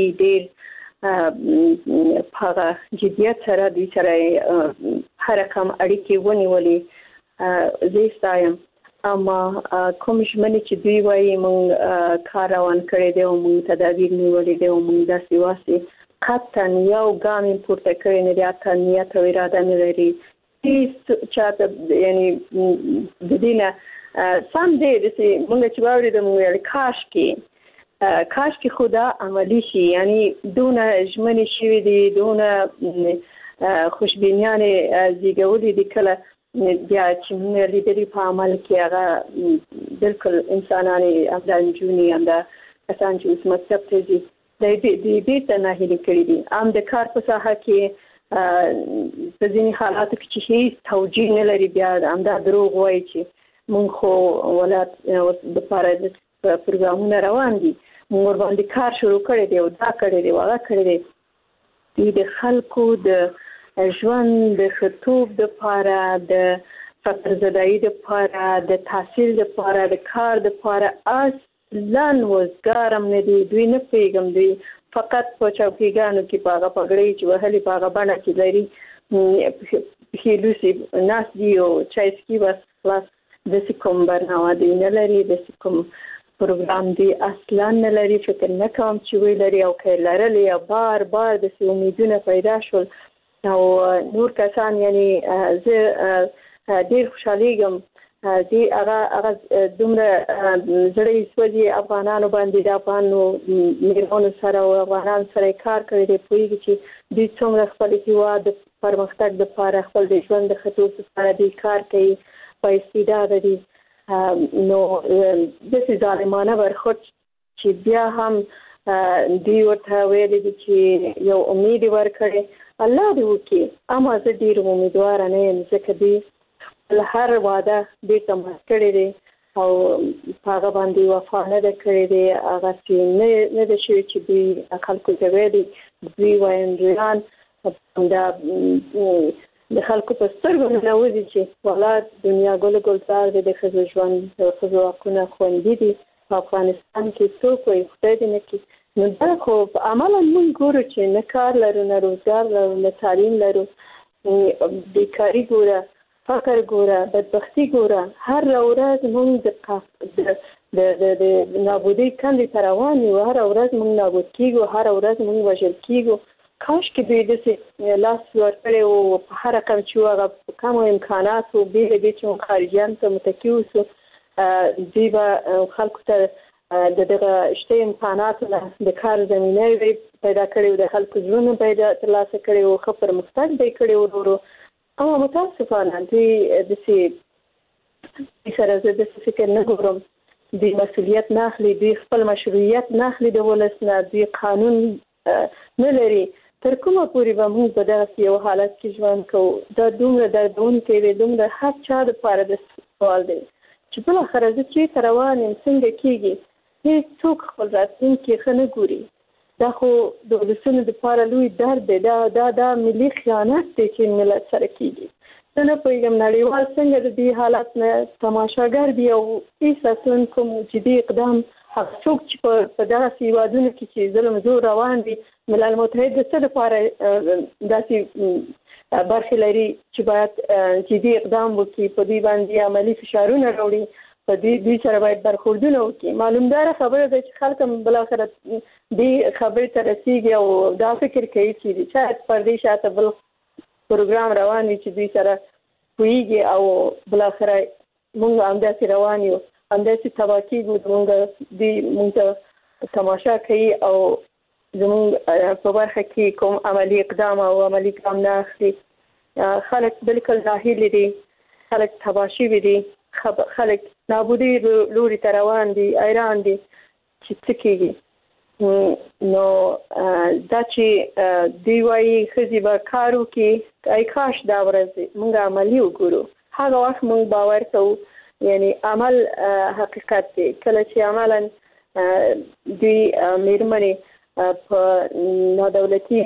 ډېر په جديت سره د سره هر کوم اړیکې ونیولې زه ستایم اما کوم ژمنې چې دوی وایي مونږ کار روان کړی دی او مونږ تدابیر نیولې دي او مونږ داسې واسي قطعا یو ګام پورته کړی نه دی اته نیت او اراده نه لري هیڅ چاته یعنی د دینه سم دی چې مونږ چې واورېدو مونږ کاش کې کاش کې خدا عملی شي یعنی دونه ژمنې شوي دي دونه خوشبینیانه زیږولې دي کله بیا چې موږ لیدلې په عمل کې هغه بالکل انسانانه افغانجونی هم دا کسان چې اوس مکتب ته ځي د دې دې ته نه هلي کړی دي ام د کار په ساحه کې په ځینې حالاتو کې چې هیڅ توجیه نه لري بیا هم دا دروغ وایي چې موږ خو ولایت د لپاره د پروګرامونه روان دي موږ باندې کار شروع کړی دی او دا کړی دی هغه کړی دی د خلکو د ژوند د خطوب د پاره د فقر زدایی د پاره د تحصیل د پاره د کار د پاره اصلا وزګارم نه دی دوی نه پیغام دی فقط په چوکیګانو کې پاغه پګړې چې وهلي پاغه باندې چې لري هیلوسی ناس دی او چایسکی بس خلاص د کوم برنامه دی نه لري د کوم پروګرام دی اصلا نه لري فکر نه کوم چې وی لري او کله لري بار بار د امیدونه پیدا شول او نور کسان یعنی زه ډیر خوشاله یم دي هغه هغه دومره زړې سوځي افغانانو باندې د افغانو میرمنو سره او افغانان سره کار کوي د پویږي چې د څومره خپل هیواد پرمختګ د لپاره خپل د ژوند د خطو سره د کار کوي په استعداد دي نو د سې ظالمانه ورخوت چې بیا هم دی ورته ویل دي چې یو امید ورکړي الله دې وکړي اما زه ډیر امیدوار نه یم ځکه دی هر وعده دې تم کړی دی او هغه باندې وفا نه کړی دی هغه چې نه نه د شي چې دی خلکو ته ویلي دی وایندران دا د خلکو په سترګو نه وځي چې ولا دنیا ګل ګلزار دې د خزو ژوند د خزو حقونه خوندي دي په افغانستان کې څوک وي خدای دې نه کې نو دا خو عملاً موږ ګورو چې نه کار لرو نه روزګار لرو نه تعلیم لرو بیکاري ګوره فقر ګوره بدبختی ګوره هر ورځ موږ د د د نابودۍ کندې ته روان یو هر ورځ موږ نابود کیږو هر ورځ موږ وژل کیږو کاش کې دوی داسې لاس ورکړی او په هر رقم چې هغه کمو امکاناتو بېله دې چې خارجیانو ته متکي اوسو دوی به خلکو ته د دغه شته امکاناتو د کار زمینه پیدا کړي او د خلکو ژوند پیدا ترلاسه کړي او ښه پرمختګ به کړي ورو اما متاسفانه دوی داسې سره زه داسې فکر نه ګورم دوی مسؤلیت نه اخلي دوی خپل مشروعیت نه اخلي د ولس نه دوی قانون نه لري تر کومه پورې به موږ په دغه یو حالت کې ژوند کوو دا دومره دردونکی دی دومره هر چا دپاره د سوال دی چې بالاخره زه چېرته روان یم څنګه کېږي هېڅوک خپل راتلونکي ښه نه ګوري دا خو د ولسونو دپاره لوی درد دی دا دا دا ملي خیانت دی چې ملت سره کېږي زه نه پوهېږم نړیوال څنګه د دې حالت نه تماشاګر دي او هېڅ اصلاً کوم جدي اقدام هغه څوک چې په دغسې هېوادونو کې چې ظلم زور روان دي ملل متحد د څه دپاره داسې برخې لري چې باید جدي اقدام وکړي په دې باندې عملي فشارونه راوړي په دې دوی سره باید برخوردونه وکړي معلومداره خبره ده چې خلک هم بالاخره دې خبرې ته رسېږي او دا فکر کوي چې شاید پر دې شاته بل پروګرام روان وي چې دوی سره پوهېږي او بالاخره موږ همداسې روان یو همداسې تباه کېږو زموږ دوی موږ ته تماشا کوي او زموږ په برخه کې کوم عملي اقدام او عملي اقدام نه اخلي خلک بالکل ناهیلي دي خلک تباه شوي دي خلک نابودۍ لوري ته روان دي حیران دي چې څه کېږي نو دا چې دوی وایي ښځې به کار وکړي ای کاش دا ورځ موږ عملي وګورو هغه وخت موږ باور کوو یعنی عمل حقیقت دی کله چې عملا دوی میرمنې په نادولتي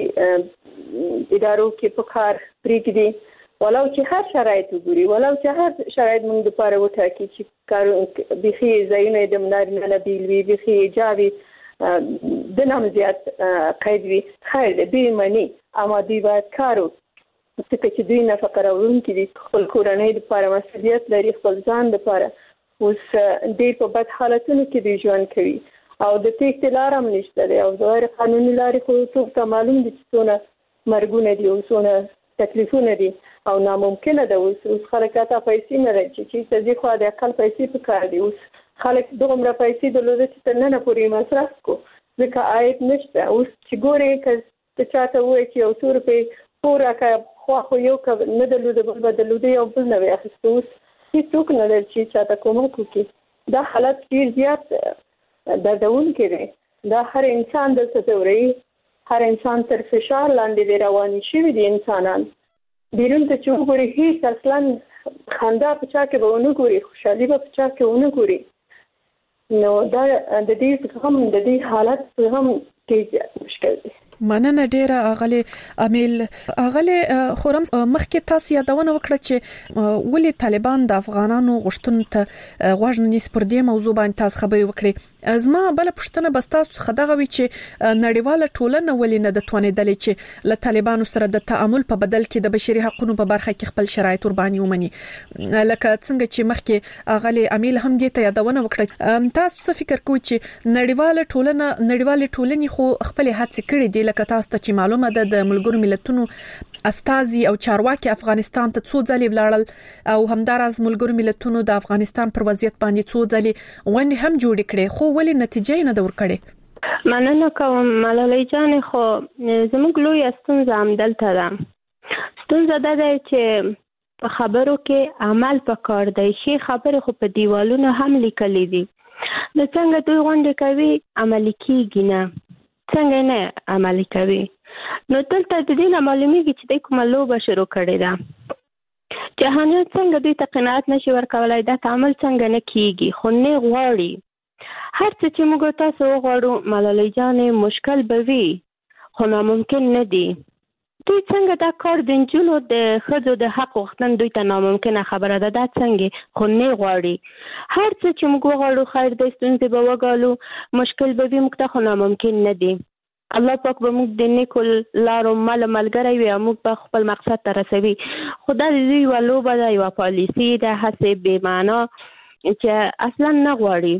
ادارو کې په کار پرېږدي ولو چې هر شرایط وګوري ولو چې هر شرایط موږ دپاره وټاکي چې کار بیخي ځایونه یې د نارینه نه بیل وي بیخي حجاب وي د نه هم زیات قید وي خیر دی دوی مني اما دوی باید کار وکړي ځکه چې دوی نفقه راوړونکي دي خپل کورنۍ دپاره مسؤلیت لري خپل ځان دپاره اوس ډېر په بد حالتونو کې دوی ژوند کوي او د تېښتې لاره هم نشته دی او د غیر قانوني لارې خو څوک ته معلوم دي چې څونه مرګونه دي او څونه تکلیفونه دي او ناممکنه ده اوس اوس خلک حتی پیسې نه لري چې چېرته ځي خو د اقل پیسې پکار دي اوس خلک دومره پیسې درلوده چې تر ننه پورې مصرف کړو ځکه عاید نشته اوس چې ګورې که ته چاته ووایې چې یو څو روپۍ پور راکړه خوا خو یو که نه درلوده بل به درلوده یو بل نه وی اخیسته اوس هېڅوک نه لري چې چاته کومک وکړي دا حالت ډېر زیات دردونکی دی دا هر انسان دلته ځوروي هر انسان تر فشار لاندې دی رواني شوي دي انسانان بیرون ته چې وګوري هېڅ اصلا خندا په چا کې به ونه ګوري خوشحالي به په چا کې ونه ګوري نو دا د دې هم د دې حالت هم ډېر زیات مشکل دی مننه ډیره اغلی امیل اغلی خورم مخکې تاسو یادونه وکړه چې ولې طالبان د افغانانو غوښتنو ته غوږ نه نیسي پر دې موضوع باندې تاسو خبرې وکړې زما بل پوښتنه بس تاسو خدغه وی چې نړیواله ټولنه ولې نه د توانېدلې چې له طالبانو سره د تعامل په بدل کې د بشري حقوقو په برخه کې خپل شرایط ور باندې ومني لکه څنګه چې مخکې اغلی امیل هم دې ته یادونه وکړه تاسو څه فکر کوئ چې نړیواله ټولنه نړیواله ټولنې خو خپل هڅې کړې دي لکه تاسو ته چې معلومه ده د ملګرو ملتونو استازي او چارواکي افغانستان ته څو ځلې ولاړل او همدارس ملګرو ملتونو د افغانستان پر وضعیت باندې څو ځلې غونډې هم جوړ کړې خو ولې نتیجه نه دور کړې؟ مننه کوم ملالۍ جان. خو زموږ لوی ستونزه هم دلته ده. ستونزه دا ده چې په خبرو کې عمل پکار دی. شي خبره خو په دیوالونو هم لیکلې دي. نو څنګه دوی غونډې کوي عملي کیږي نه؟ څنګه نه عملي کوي؟ نو دلته د دې نه معلومیږي چې د کومه لوبه شروع کړې ده. جهانیان څنګه دوی ته قناعت نشي ورکولای، دا تعامل څنګه نه کیږي. خو نه غواړي. هر څه چې موږ تاسو وغواړو ملالۍ جانې مشکل به وي خو ناممکن نه دی. دوی څنګه دا کار د نجونو د ښځو د حق غوښتن دوی ته ناممکنه خبره ده. دا څنګه خو نه غواړي. هر څه چې موږ وغواړو خیر د ستونزې به وګالو مشکل به وي موږ ته خو ناممکن نه دی. الله پاک به موږ د نیکو لارو مل ملګری وي او موږ به خپل مقصد ته رسوي. خو دا د دوی یوه لوبه ده، یوه پالیسي ده، هسې بې معنا چې اصلا نه غواړي.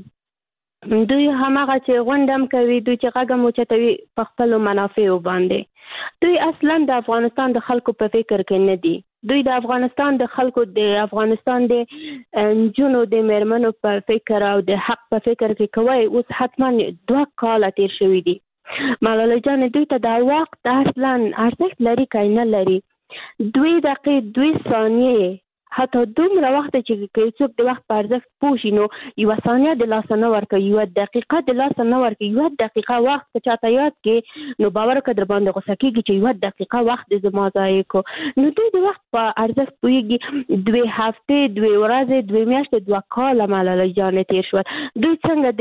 دوی هماغه چې غونډه هم کوي، دوی چې غږ هم اوچتوي په خپلو منافعو باندې. دوی اصلا د افغانستان د خلکو په فکر کې نه دي. دوی د افغانستان د خلکو د افغانستان د نجونو د میرمنو په فکر او د حق په فکر کې کوي. اوس حتما دوه کاله تیر شوي دي. ملالۍ جان دوی ته دا وخت اصلا ارزښت لري که نه لري؟ دوی دقیقې دوی ثانیې حتی دومره وخت چې څوک د وخت په ارزښت پوه شي نو یوه ثانیه د لاسه نه ورکوي، یوه دقیقه د لاسه نه ورکوي. یوه دقیقه وخت که چاته یاد کې نو باور وکړه در باندې غوسه کېږي چې یوه دقیقه وخت د زما ضایع کو. نو دوی د وخت په ارزښت پوهېږي. دوې هفتې دوې ورځې دوې میاشتې دوه کاله ملالۍ جانې تېر شول. دوی څنګه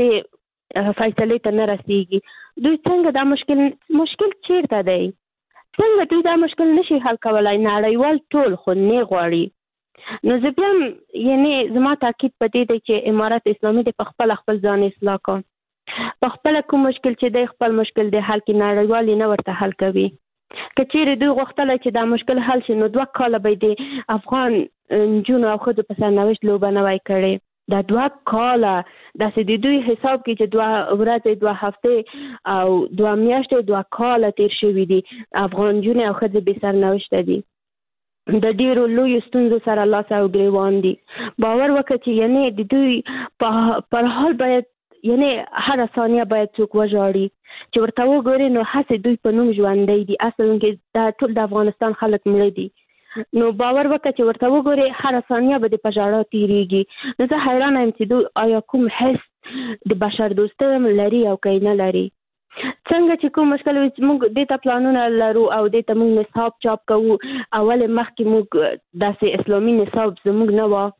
د فیصلې ته نه رسېږي؟ دوی څنګه دا مشکل مشکل چیرته دی؟ څنګه دوی دا مشکل نشي حل کولی؟ نړیوال ټول خو نه غواړي. نو زه بیا هم یعنی زما تاکید په دې دی چې امارت اسلامي د په خپله خپل ځان اصلاح کړ. په خپله کوم مشکل چې دی خپل مشکل د حل کې نړیوال یې نه ورته حل کوي. که چیرې دوی غوښتلی چې دا مشکل حل شي نو دوه کاله به د افغان نجونو او ښځو په سرنوشت لوبه نه وای کړې. دا دوه کاله داسې د دوی حساب کې چې دوه ورځې دوه هفتې او دوه میاشتې دوه کاله تیر شوي دي. افغان نجونې او ښځې بې سرنوشته دي. د ډیرو لوی ستونزو سره لاس او ګریوان دي. باور وکړه چې یعنی د دوی پر حال باید یعنی هر ثانیه باید څوک وژاړي چې ورته وګوري نو هسې دوی په نوم ژوندی دي. اصل کې دا ټول د افغانستان خلک مړه دي. نو باور وکړه چې ورته وګوري هر ثانیه به د په ژړا تیریږي. نو زه حیرانه یم چې دوی آیا کوم حس د بشر دوستۍ لري او که نه لري؟ څنګه چې کوم مشکل وي موږ دې ته پلانونه لرو او دې ته موږ نصاب چاپ کوو. اول مخکې موږ داسې اسلامي نصاب زموږ نه وه.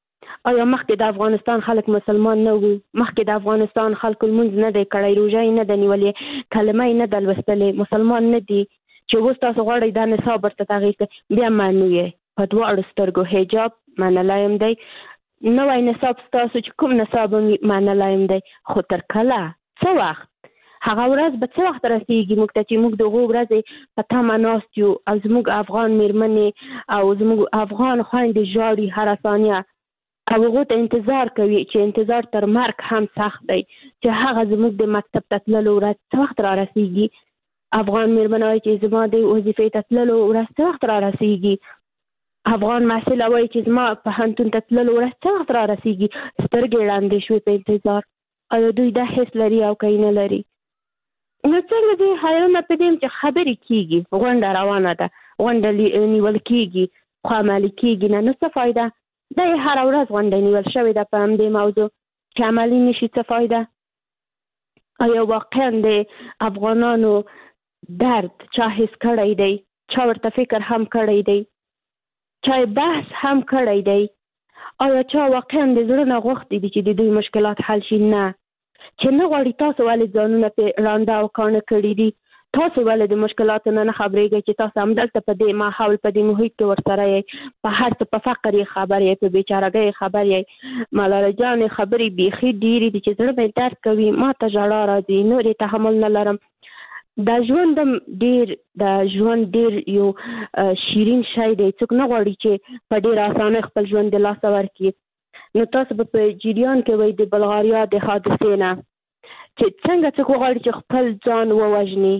آیا مخکې د افغانستان خلک مسلمان نه وو؟ مخکې د افغانستان خلکو لمونځ نه دی کړی، روژه یې نه ده نیولې، کلمه یې نه ده لوستلې، مسلمان نه دي چې اوس تاسو غواړئ دا نصاب ورته تغییر کړئ. بیا منو یې په دواړو سترګو حجاب منلی یم دی. نوی نصاب ستاسو چې کوم نصاب منلی یم دی. خو تر کله؟ څه وخت؟ هغه ورځ به څه وخت رسېږي موږ ته چې موږ د هغو ورځې په تمه ناست یو او زموږ افغان میرمنې او زموږ افغان خویندې ژاړي هره ثانیه او هغو ته انتظار کوي چې انتظار تر مرګ هم سخت دی چې هغه زموږ د مکتب ته تللو ورځ څه وخت را رسېږي. افغان میرمنه وایي چې زما د وظیفې ته تللو ورځ څه وخت را رسېږي. افغان محصله وایي چې زما پوهنتون ته تللو ورځ څه وخت را رسېږي. سترګې ړندې شوې په انتظار. آیا دوی دا حس لري او که نه لري؟ نو څنګه دې حیرانه په دې یم چې خبرې کېږي، غونډه روانه ده، غونډه نیول کېږي خو عملي کېږي نه. نو څه فایده؟ دا یې هره ورځ غونډه نیول شوې ده په همدې موضوع چې عملي نه شي. څه فایده؟ آیا واقعا د افغانانو درد چا حس کړی دی؟ چا ورته فکر هم کړی دی؟ چا بحث هم کړی دی؟ آیا چا واقعا د زړه نه غوښتي دي چې د دوی مشکلات حل شي؟ نه. چې نه غواړي. تاسو ولې ځانونه پې رانده او کاڼه کړي دي؟ تاسو ولې د مشکلاتو نه نه خبرېږئ چې تاسو همدلته په دې ماحول په دې محیط کې ورسره یې، په هر څه په فقر یې خبر یې، په بیچارهګۍ یې خبر یې. ملالۍ جانې خبرې بیخي ډېرې دي چې زړه مې درد کوي، ما ته ژړا راځي، نور یې تحمل نه لرم. دا ژوند هم ډېر دا ژوند ډېر یو شیرین شی دی. څوک نه غواړي چې په ډېر اسانۍ خپل ژوند د لاسه ورکړي. نو تاسو به په جریان کې وئ د بلغاریا د حادثې نه چې څنګه څوک وغواړي چې خپل ځان ووژني،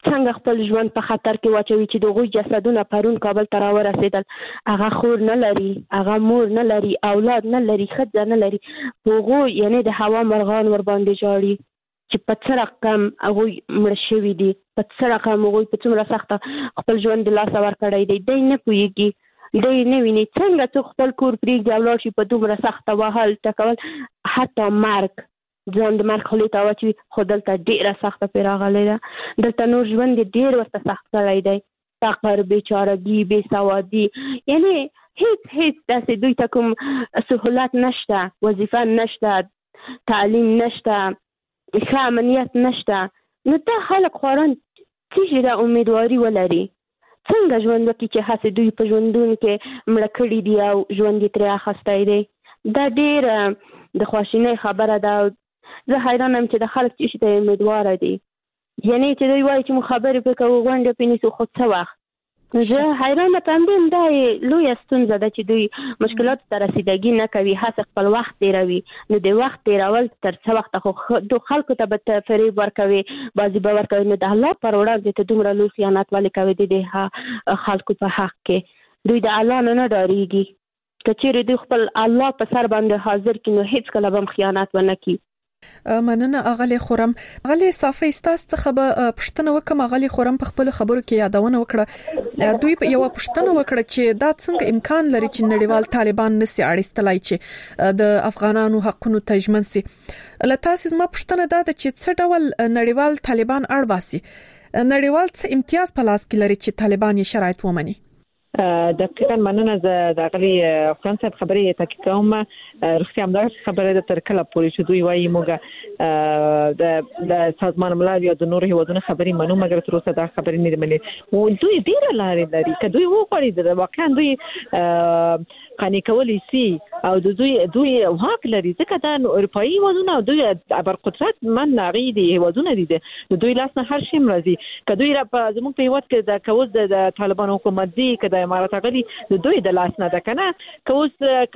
څنګه خپل ژوند په خطر کې واچوي چې دغه جسدونه پرون کابل ته راورسېدل. هغه خور نه لري، هغه مور نه لري، اولاد نه لري، ښځه نه لري. هغه یعنی د هوا مرغان ور باندې جاړي چې په څه رقم هغه مړ شوي دي، په څه رقم هغه په څومره سخته خپل ژوند د لاسه ورکړی دی. دی نه پوهېږي، دی نه ویني څنګه څوک خپل کور پرېږدي او لاړ شي په دومره سخته وهل ټکول، حتی مرګ ځان د مرګ خولې ته واچوي. خو دلته ډېره سخته پرې راغلی ده. دلته نور ژوند یې ډېر ورته سخت کړی دی. فقر، بېچارګي، بېسوادي، یعنې هېڅ هېڅ داسې دوی ته کوم سهولت نشته، وظیفه نشته، تعلیم نشته، ښه امنیت نشته. نو دا خلک خواران څه د امیدواري ولري؟ څنګه ژوند وکړي چې هسې دوی په ژوندون کې مړه کړي دي او ژوند یې ترې اخیستی دی؟ دا ډېره د خواشینۍ خبره ده. زه حیران یم چې د خلک چې شي ته امیدواره دي، یعنې چې دوی وایي چې موږ خبرې پرې کوو، غونډې پرې نیسو، خو څه وخت؟ زه حیرانه په همدې هم دا لویه ستونزه ده چې دوی مشکلاتو ته رسیدګي نه کوي، هسې خپل وخت تېروي. نو د وخت تېرول تر څه وخته خو دو خلکو ته به ته فریب ورکوي، بازي به ورکوي. نو د الله پر وړاندې ته دومره لوی خیانت ولې کوي د دې خلکو په حق کې؟ دوی د الله نه نه ډارېږي. که چېرې دوی خپل الله په سر باندې حاضر کړي نو هېڅکله به هم خیانت ونه کړي. مننه اغلی خورم. اغلی صافی ستاسو څخه به پښتنه وکم. اغلی خورم په خپل خبرو کې یادونه وکړه، دوی په یو پښتنه وکړه چې دا څنګه امکان لري چې نړیوال طالبان نسي اړیستلای چې د افغانانو حقونو ته ژمن سي. لتاسو زما پښتنه دا ده چې څه ډول نړیوال طالبان اړ باسي، نړیوال څه امتیاز په لاس کې لري چې طالبان یې شرایط ومني؟ دقیقاً مننه. زه د غلي خپل څه خبرې تحقیق کوم. رښتیا هم دا خبره ده تر کله پورې چې دوی وایي موږ د د سازمان ملل یا د نورو هیوادونو خبرې منو، مګر تر اوسه دا خبرې نه دي منلې. او دوی ډېره لارې لري. که دوی وغواړي د واقعا دوی قانع کولی سي او د دوی دوی حق لري، ځکه دا اروپایي هیوادونه او دوی ابرقدرت من نغې دي هیوادونه دي، د دوی لاس نه هر شی مرضی. که دوی را په زموږ په هیواد کې د کوز د طالبان حکومت دي، که د امارات غلي د دوی د لاس نه ده کنه. که اوس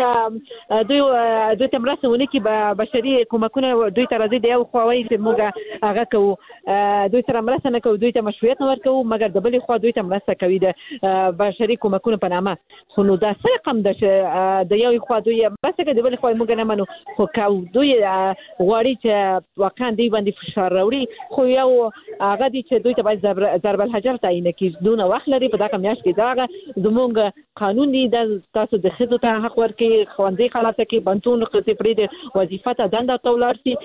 که دوی دوی ته مرسته ونه کړي به بشري کومکونه دوی ته راځي، د یو خوا وایي چې موږ هغه کوو، دوی سره مرسته نه کوو، دوی ته مشروعیت نه ورکوو، مګر د بلې خوا دوی ته مرسته کوي د بشري کومکونه په نامه. خو نو دا څه رقم ده چې د یو خوا دوی مرسته کوي، د بلې خوا موږ نه منو. خو که دوی غواړي چې واقعا دوی باندې فشار راوړي، خو یو هغه دي چې دوی ته باید ضرب الحجر تعیین کړي. دونه وخت لري په دغه میاشت کې. دا زموږ قانون دی، د تاسو د ښځو ته حق ورکړي، ښوونځي خلاصه کړي، بنتون قضې پرې د وظیفه ته دنده ته ولاړ شي.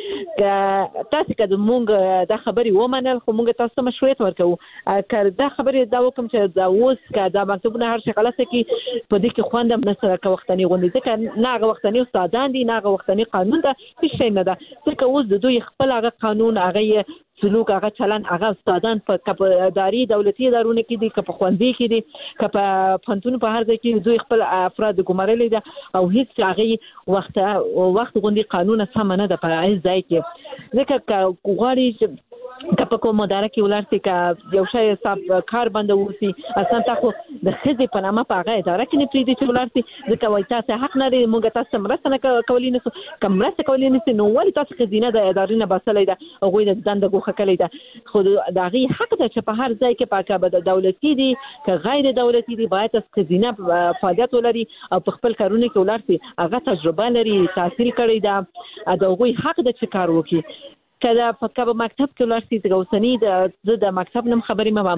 تاسو که زموږ دا خبرې ومنل، خو موږ تاسو ته مشروعیت ورکوو. که دا خبرې دا وکړم چې دا اوس که دا مکتوبونه هر شي خلاصه کړي، په دې کې خوند هم نشته که وختني غوندې، ځکه نه هغه وختني استادان دي، نه هغه وختني قانون ده، هېڅ شی نه ده. ځکه اوس د دوی خپل هغه قانون، هغه سلوک، هغه چلن، هغه استادان په اداري دولتي ادارونو کې دي، که په ښوونځي کې دي، که په پوهنتون په هر ځای کې دوی خپل افراد ګمارلي ده، او هیڅ هغه وخت وخت غوندې قانون سم نه ده په هیڅ ځای کې. ځکه که غواړي که په کوم اداره کې ولاړ شي، که یو شی حساب کار بنده وسی، اصلا تاسو د ښځې په نامه په هغه اداره کې نه پرېږدي چې ولاړ شي، ځکه وایي تاسو حق نه لرئ، موږ تاسو مرسته نه کولی نشو. که مرسته کولی نشئ نو ولې تاسو ښځینه د ادارې نه باسلی ده، هغوی د دنده ګوښه کړې ده. خو د هغې حق ده چې په هر ځای کې په که دولتي دي که غیر دولتي دي باید ښځینه فعالیت ولري او په خپل کارونه کې ولاړ شي. هغه تجربه لري، تحصیل کړی ده، د هغوی حق ده چې کار وکړي. که د په مکتب کې ولاړ شي، د اوسني د د مکتب نم خبرې مې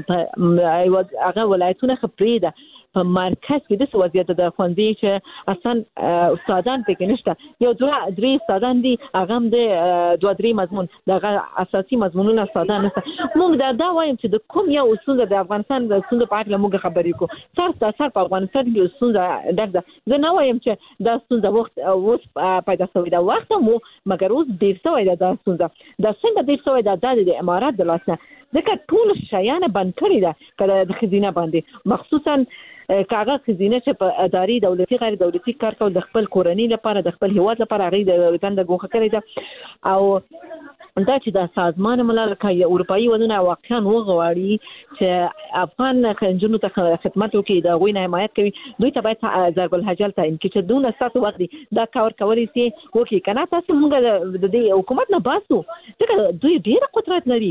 په هغه ولایتونه ښه پرېږده. په مرکز کې داسې وضعیت ده د ښوونځي چې اصلا استادان پکې نشته، یو دوه درې استادان دي، هغه هم د دوه درې مضمون دغه اساسي مضمونونه استادان نشته. موږ دا دا وایم چې د کوم یو ستونزه د افغانستان د ستونزو په اړه موږ خبرې کوو. سر تا سر په افغانستان کې ستونزه ډک ده. زه نه وایم چې دا ستونزه وخت اوس پیدا شوې ده، وخت مو مګر اوس ډېر شوی ده دا ستونزه. دا څنګه ډېر شوی ده؟ دا د امارات د لاسه، ځکه ټول شیان بند کړي ده که د ښځینه باندې، مخصوصا که هغه ښځینه چې په اداري دولتي غیر دولتي کار کول د خپل کورنۍ لپاره د خپل هیواد لپاره هغې د دنده ګوښه کړې ده. او دا چې د سازمان ملل که اروپایي هیوادونه واقعا وغواړي چې افغان نجونو ته خدمت وکړي، د هغوی نه حمایت کوي، دوی ته باید ضرب الحجر تعیین کړي چې دونه ستاسو وخت دی دا کار کولی شي وکړي. که نه تاسو موږ د دې حکومت نه باسو، ځکه دوی ډېره قدرت لري.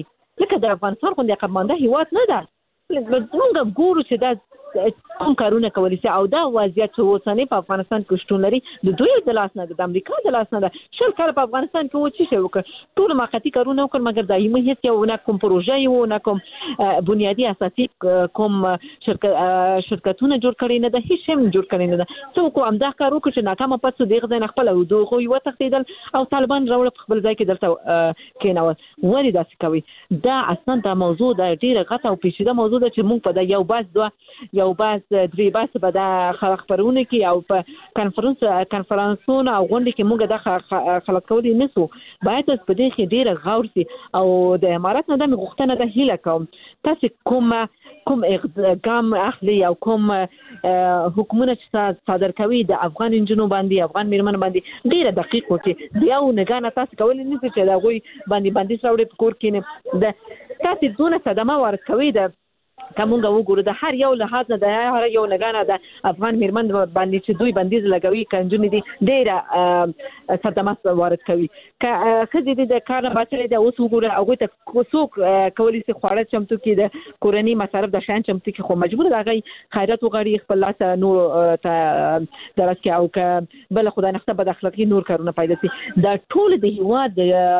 لکه د افغانستان خو د قمانده هیواد نه ده. موږ ګورو چې دا کوم کارونه کولی شي او دا وضعیت چې اوسنی په افغانستان کې شتون لري د دوی د لاس نه د امریکا د لاس نه ده. شل کال په افغانستان کې و چې شي وکړ ټول موقتی کارونه وکړ مګر دایمي هیڅ یو نه کوم پروژه یو نه کوم بنیادی اساسي کوم شرکت شرکتونه جوړ کړي نه ده هیڅ هم جوړ کړي نه ده. څوک هم دا کار وکړي چې ناکامه پاتې دغه ځای خپل او دوه یو تختیدل او طالبان راوړل خپل ځای کې درته کېنول. ولې داسې کوي؟ دا اصلا دا موضوع د ډیره غټه او پیچیده موضوع ده چې موږ په دا یو باز دوه یو باز درې باز په دا خبرونه کې او په کانفرنس کانفرنسونه او غونډې کې موږ دا خلک کولای نسو. باید په دې کې ډیره غور سي او د امارات نه د غوښتنه د هیله کوم تاسو کوم کوم اقدام اخلي او کوم حکومت چې صادر کوي د افغان انجنونو باندې افغان میرمن باندې ډیره دقیق وکړي. یو نگاه تاسو کولای نسئ چې دا غوي باندې باندې راوړي په کور کې نه د تاسو دونه صدمه ورکوي د کومه وګورو د هر یو لحاظ نه د هر یو نگانه د افغان میرمن باندې چې دوی بندیز لګوي کنجونې دي ډیره صدمه وارد کوي. که خځې دي د کار نه بچلې د اوس وګوره هغه ته څوک کولی شي خواړه چمتو کې د کورنۍ مصارف د شان چمتو کې خو مجبور راغی خیرات وغړي خپل لاس نور ته درس کې او که بل خدای نخته بد اخلاقی نور کارونه پیدا شي. د ټول د هیواد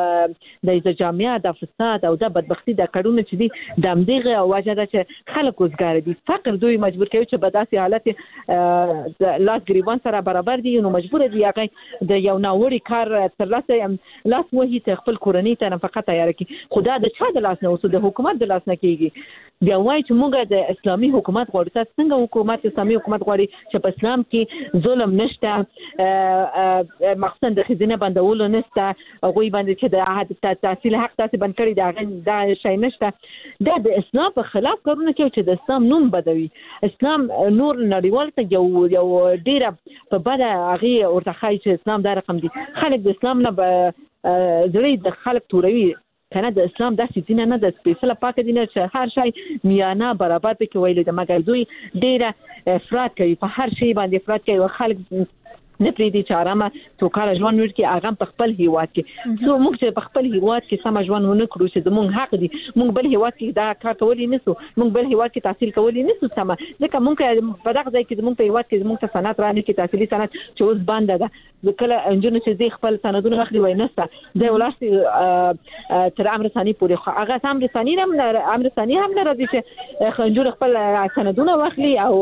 د جامعه د فساد او د بدبختی د کارونه چې دي د امدغه واجه ده چې خلک وزګار دي. فقر دوی مجبور کوي چې په داسې حالت د لاس ګریوان سره برابر دي نو مجبور دي هغه د یو ناوړي کار ترلاسه لاس وهي ته خپل کورنۍ ته نفقه تیار کړي. خدا د چا د لاس نه اوسه د حکومت د لاس نه کیږي. بیا وایي چې موږ د اسلامي حکومت غواړو. تاسو څنګه حکومت اسلامي حکومت غواړي چې په اسلام کې ظلم نشته مقصد د خزینه بندولو نشته هغه باندې چې د عهد تحصیل حق تاسو بند کړی دا دا شی نشته. دا د اسلام په خلاف کارونه کوي چې د اسلام نوم بدوي. اسلام نور نړیوال ته یو یو ډیره په بده هغه ورته خای چې اسلام دا رقم دي. خلک د اسلام نه زړه د خلک توروي کنه د اسلام داسې دین نه د سپیشل پاک دین چې هر شی میانه برابر پکې ویل د مګر دوی ډیره افراط کوي په هر شی باندې افراط کوي او خلک نه پریدي چې آرامه توکاله ژوند ورکړي هغه په خپل هیواد کې. سو موږ چې په خپل هیواد کې سم ژوند ونه کړو چې زموږ حق دي موږ بل هیواد کې دا کار کولی نسو موږ بل هیواد کې تحصیل کولی نسو سم ځکه موږ په دغه ځای کې زموږ په هیواد کې زموږ ته صنعت رانه کې تحصیلي صنعت چې اوس بند ده کله انجنونو چې زی خپل سندونه اخلي وای نسته د ولاسي تر امر ثاني پورې هغه سم رساني هم امر ثاني هم نه راځي چې خنجر خپل سندونه واخلي او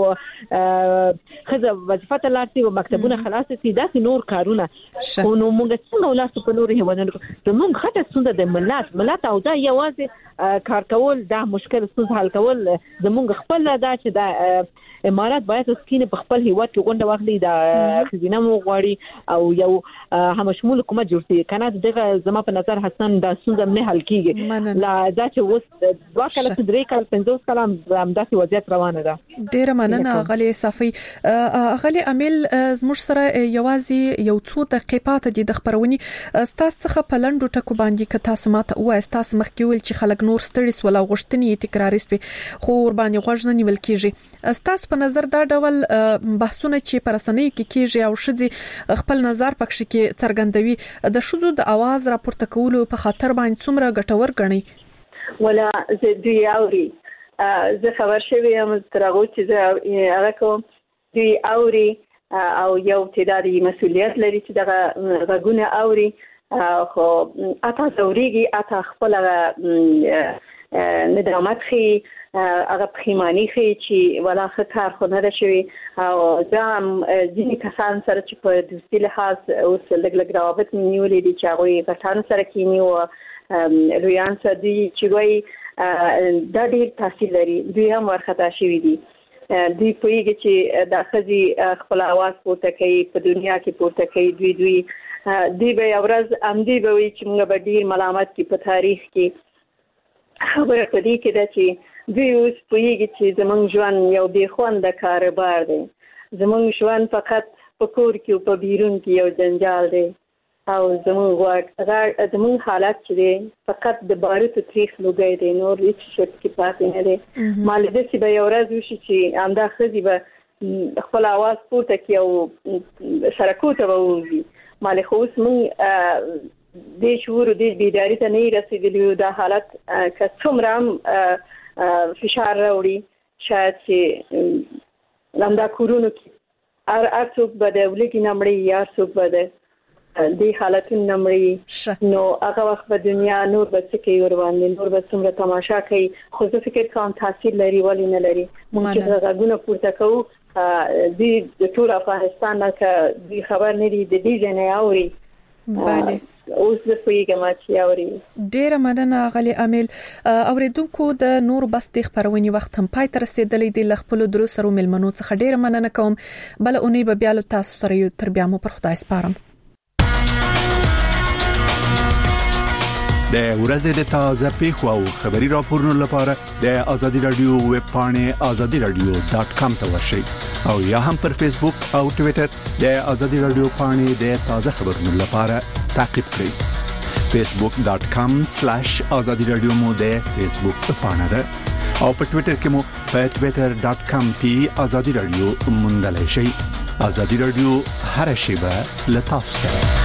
خزه وظیفه تلارسي او مکتبونه خلاص سي داسې نور کارونه خو نو موږ څنګه ولاسو په نور هیوادونو کې زموږ خطه څنګه د ملت ملت او دا یوازې کار کول دا مشکل څه حل کول زموږ خپل دا چې دا امارات باید سکینه په خپل هیواد کې غونډه واخلي دا خزینه مو غواړي او یو هم شمول حکومت جوړ کړي کنه دغه زما په نظر حسن دا څنګه نه حل کیږي لا دا چې وس دوا کله درې کال پنځوس کال هم داسې وضعیت روانه ده. ډیره مننه غلي صفي غلي امیل زموږ سره یوازې یو څو دقیقې پاتې دي د خبرونې ستاسو څخه په لنډو ټکو باندې ک تاسو ماته وای ستاسو مخکې ویل چې خلک نور ستړي سول او غوښتنې تکراري سپي خو ور باندې غوښنه نیول کیږي. ستاسو په نظر دا ډول بحثونه چې پر رسنیو کې کیږي او شذي خپل نظر پکښ کې څرګندوي د شذو د आवाज راپورته کولو په خاطر باندې څومره ګټور ګڼي؟ ولا زه دوی اوري زه خبر شوی یم ترغه چې زه هغه کوم دوی اوري او یو تعدادي مسؤلیت لري چې دغه غږونه اوري خو اته زوريږي اته خپل ندامت خي هغه پخیمانی خي چې ولا خطر خو نه شوی او ځم ځینې کسان سره چې په دوستي لحاظ اوس لګ لګ روابط نیولې دي چې هغه غټان سره کینی او لویان سره دي چې وای دا ډیر تاثیر لري دوی هم ورختا شوی دي دوی پوهیږي چې د خزي خپل आवाज پورته کوي په دنیا کې پورته کوي دوی دوی دوی به اورز امدی به وي چې موږ به ډیر ملامت کې په تاریخ کې خبره پدې کې ده چې دوی اوس پوهیږي چې زمونږ ژوند یو بې خونده کاروبار دی زمونږ ژوند فقط په کور کې او په بیرون کې یو جنجال دی او زمونږ زمونږ حالت چې دی فقط د باروتو تریخ لوګی دی نور هیڅ شک کې پاتې نه دی مال دې چې به یو ورځ وشي چې همدا ښځې به خپل اواز پورته کړي او سړکو ته به ووځي مال خو اوس موږ د شعور د بیداری ته نه رسیدلی دا حالت که څومره فشار راوړي شاید چې لمدا کورونو کې ار ارڅوک بده ولګي نمړي یا ارڅوک بده د حالتونو نمړي نو هغه وخت په دنیا نور به څه کوي ور باندې نور به څومره تماشا کوي خو زه فکر کوم تاثیر لري ولی نه لري چې هغه غونه پورته کوو د ټول افغانستان نه د خبر نه دی د دې جنې اوري bale اوس د پیګه ما چې اوري ډیره مننه غلي امل اوریدونکو د نور بس د خبرونې وخت هم پای تر رسیدلې د لخپل درو سره ملمنو څخه ډیره مننه کوم بل اونۍ به بیا له تاسو سره یو تر بیا مو پر خدای سپارم د ورځې د تازه پیښو او خبري راپورونو لپاره د آزادي رادیو ویب پاڼه آزادي رادیو ډاټ کام ته ورشئ او یا هم پر فیسبوک او ټوئیټر د آزادي رادیو پاڼه د تازه خبرونو لپاره تعقیب کړئ فیسبوک ډاټ کام سلیش آزادي رادیو مو د فیسبوک پاڼه ده او په ټوئیټر کې مو په ټوئیټر ډاټ کام پی آزادي رادیو موندلای شئ آزادي رادیو هر شیبه له تاسو سره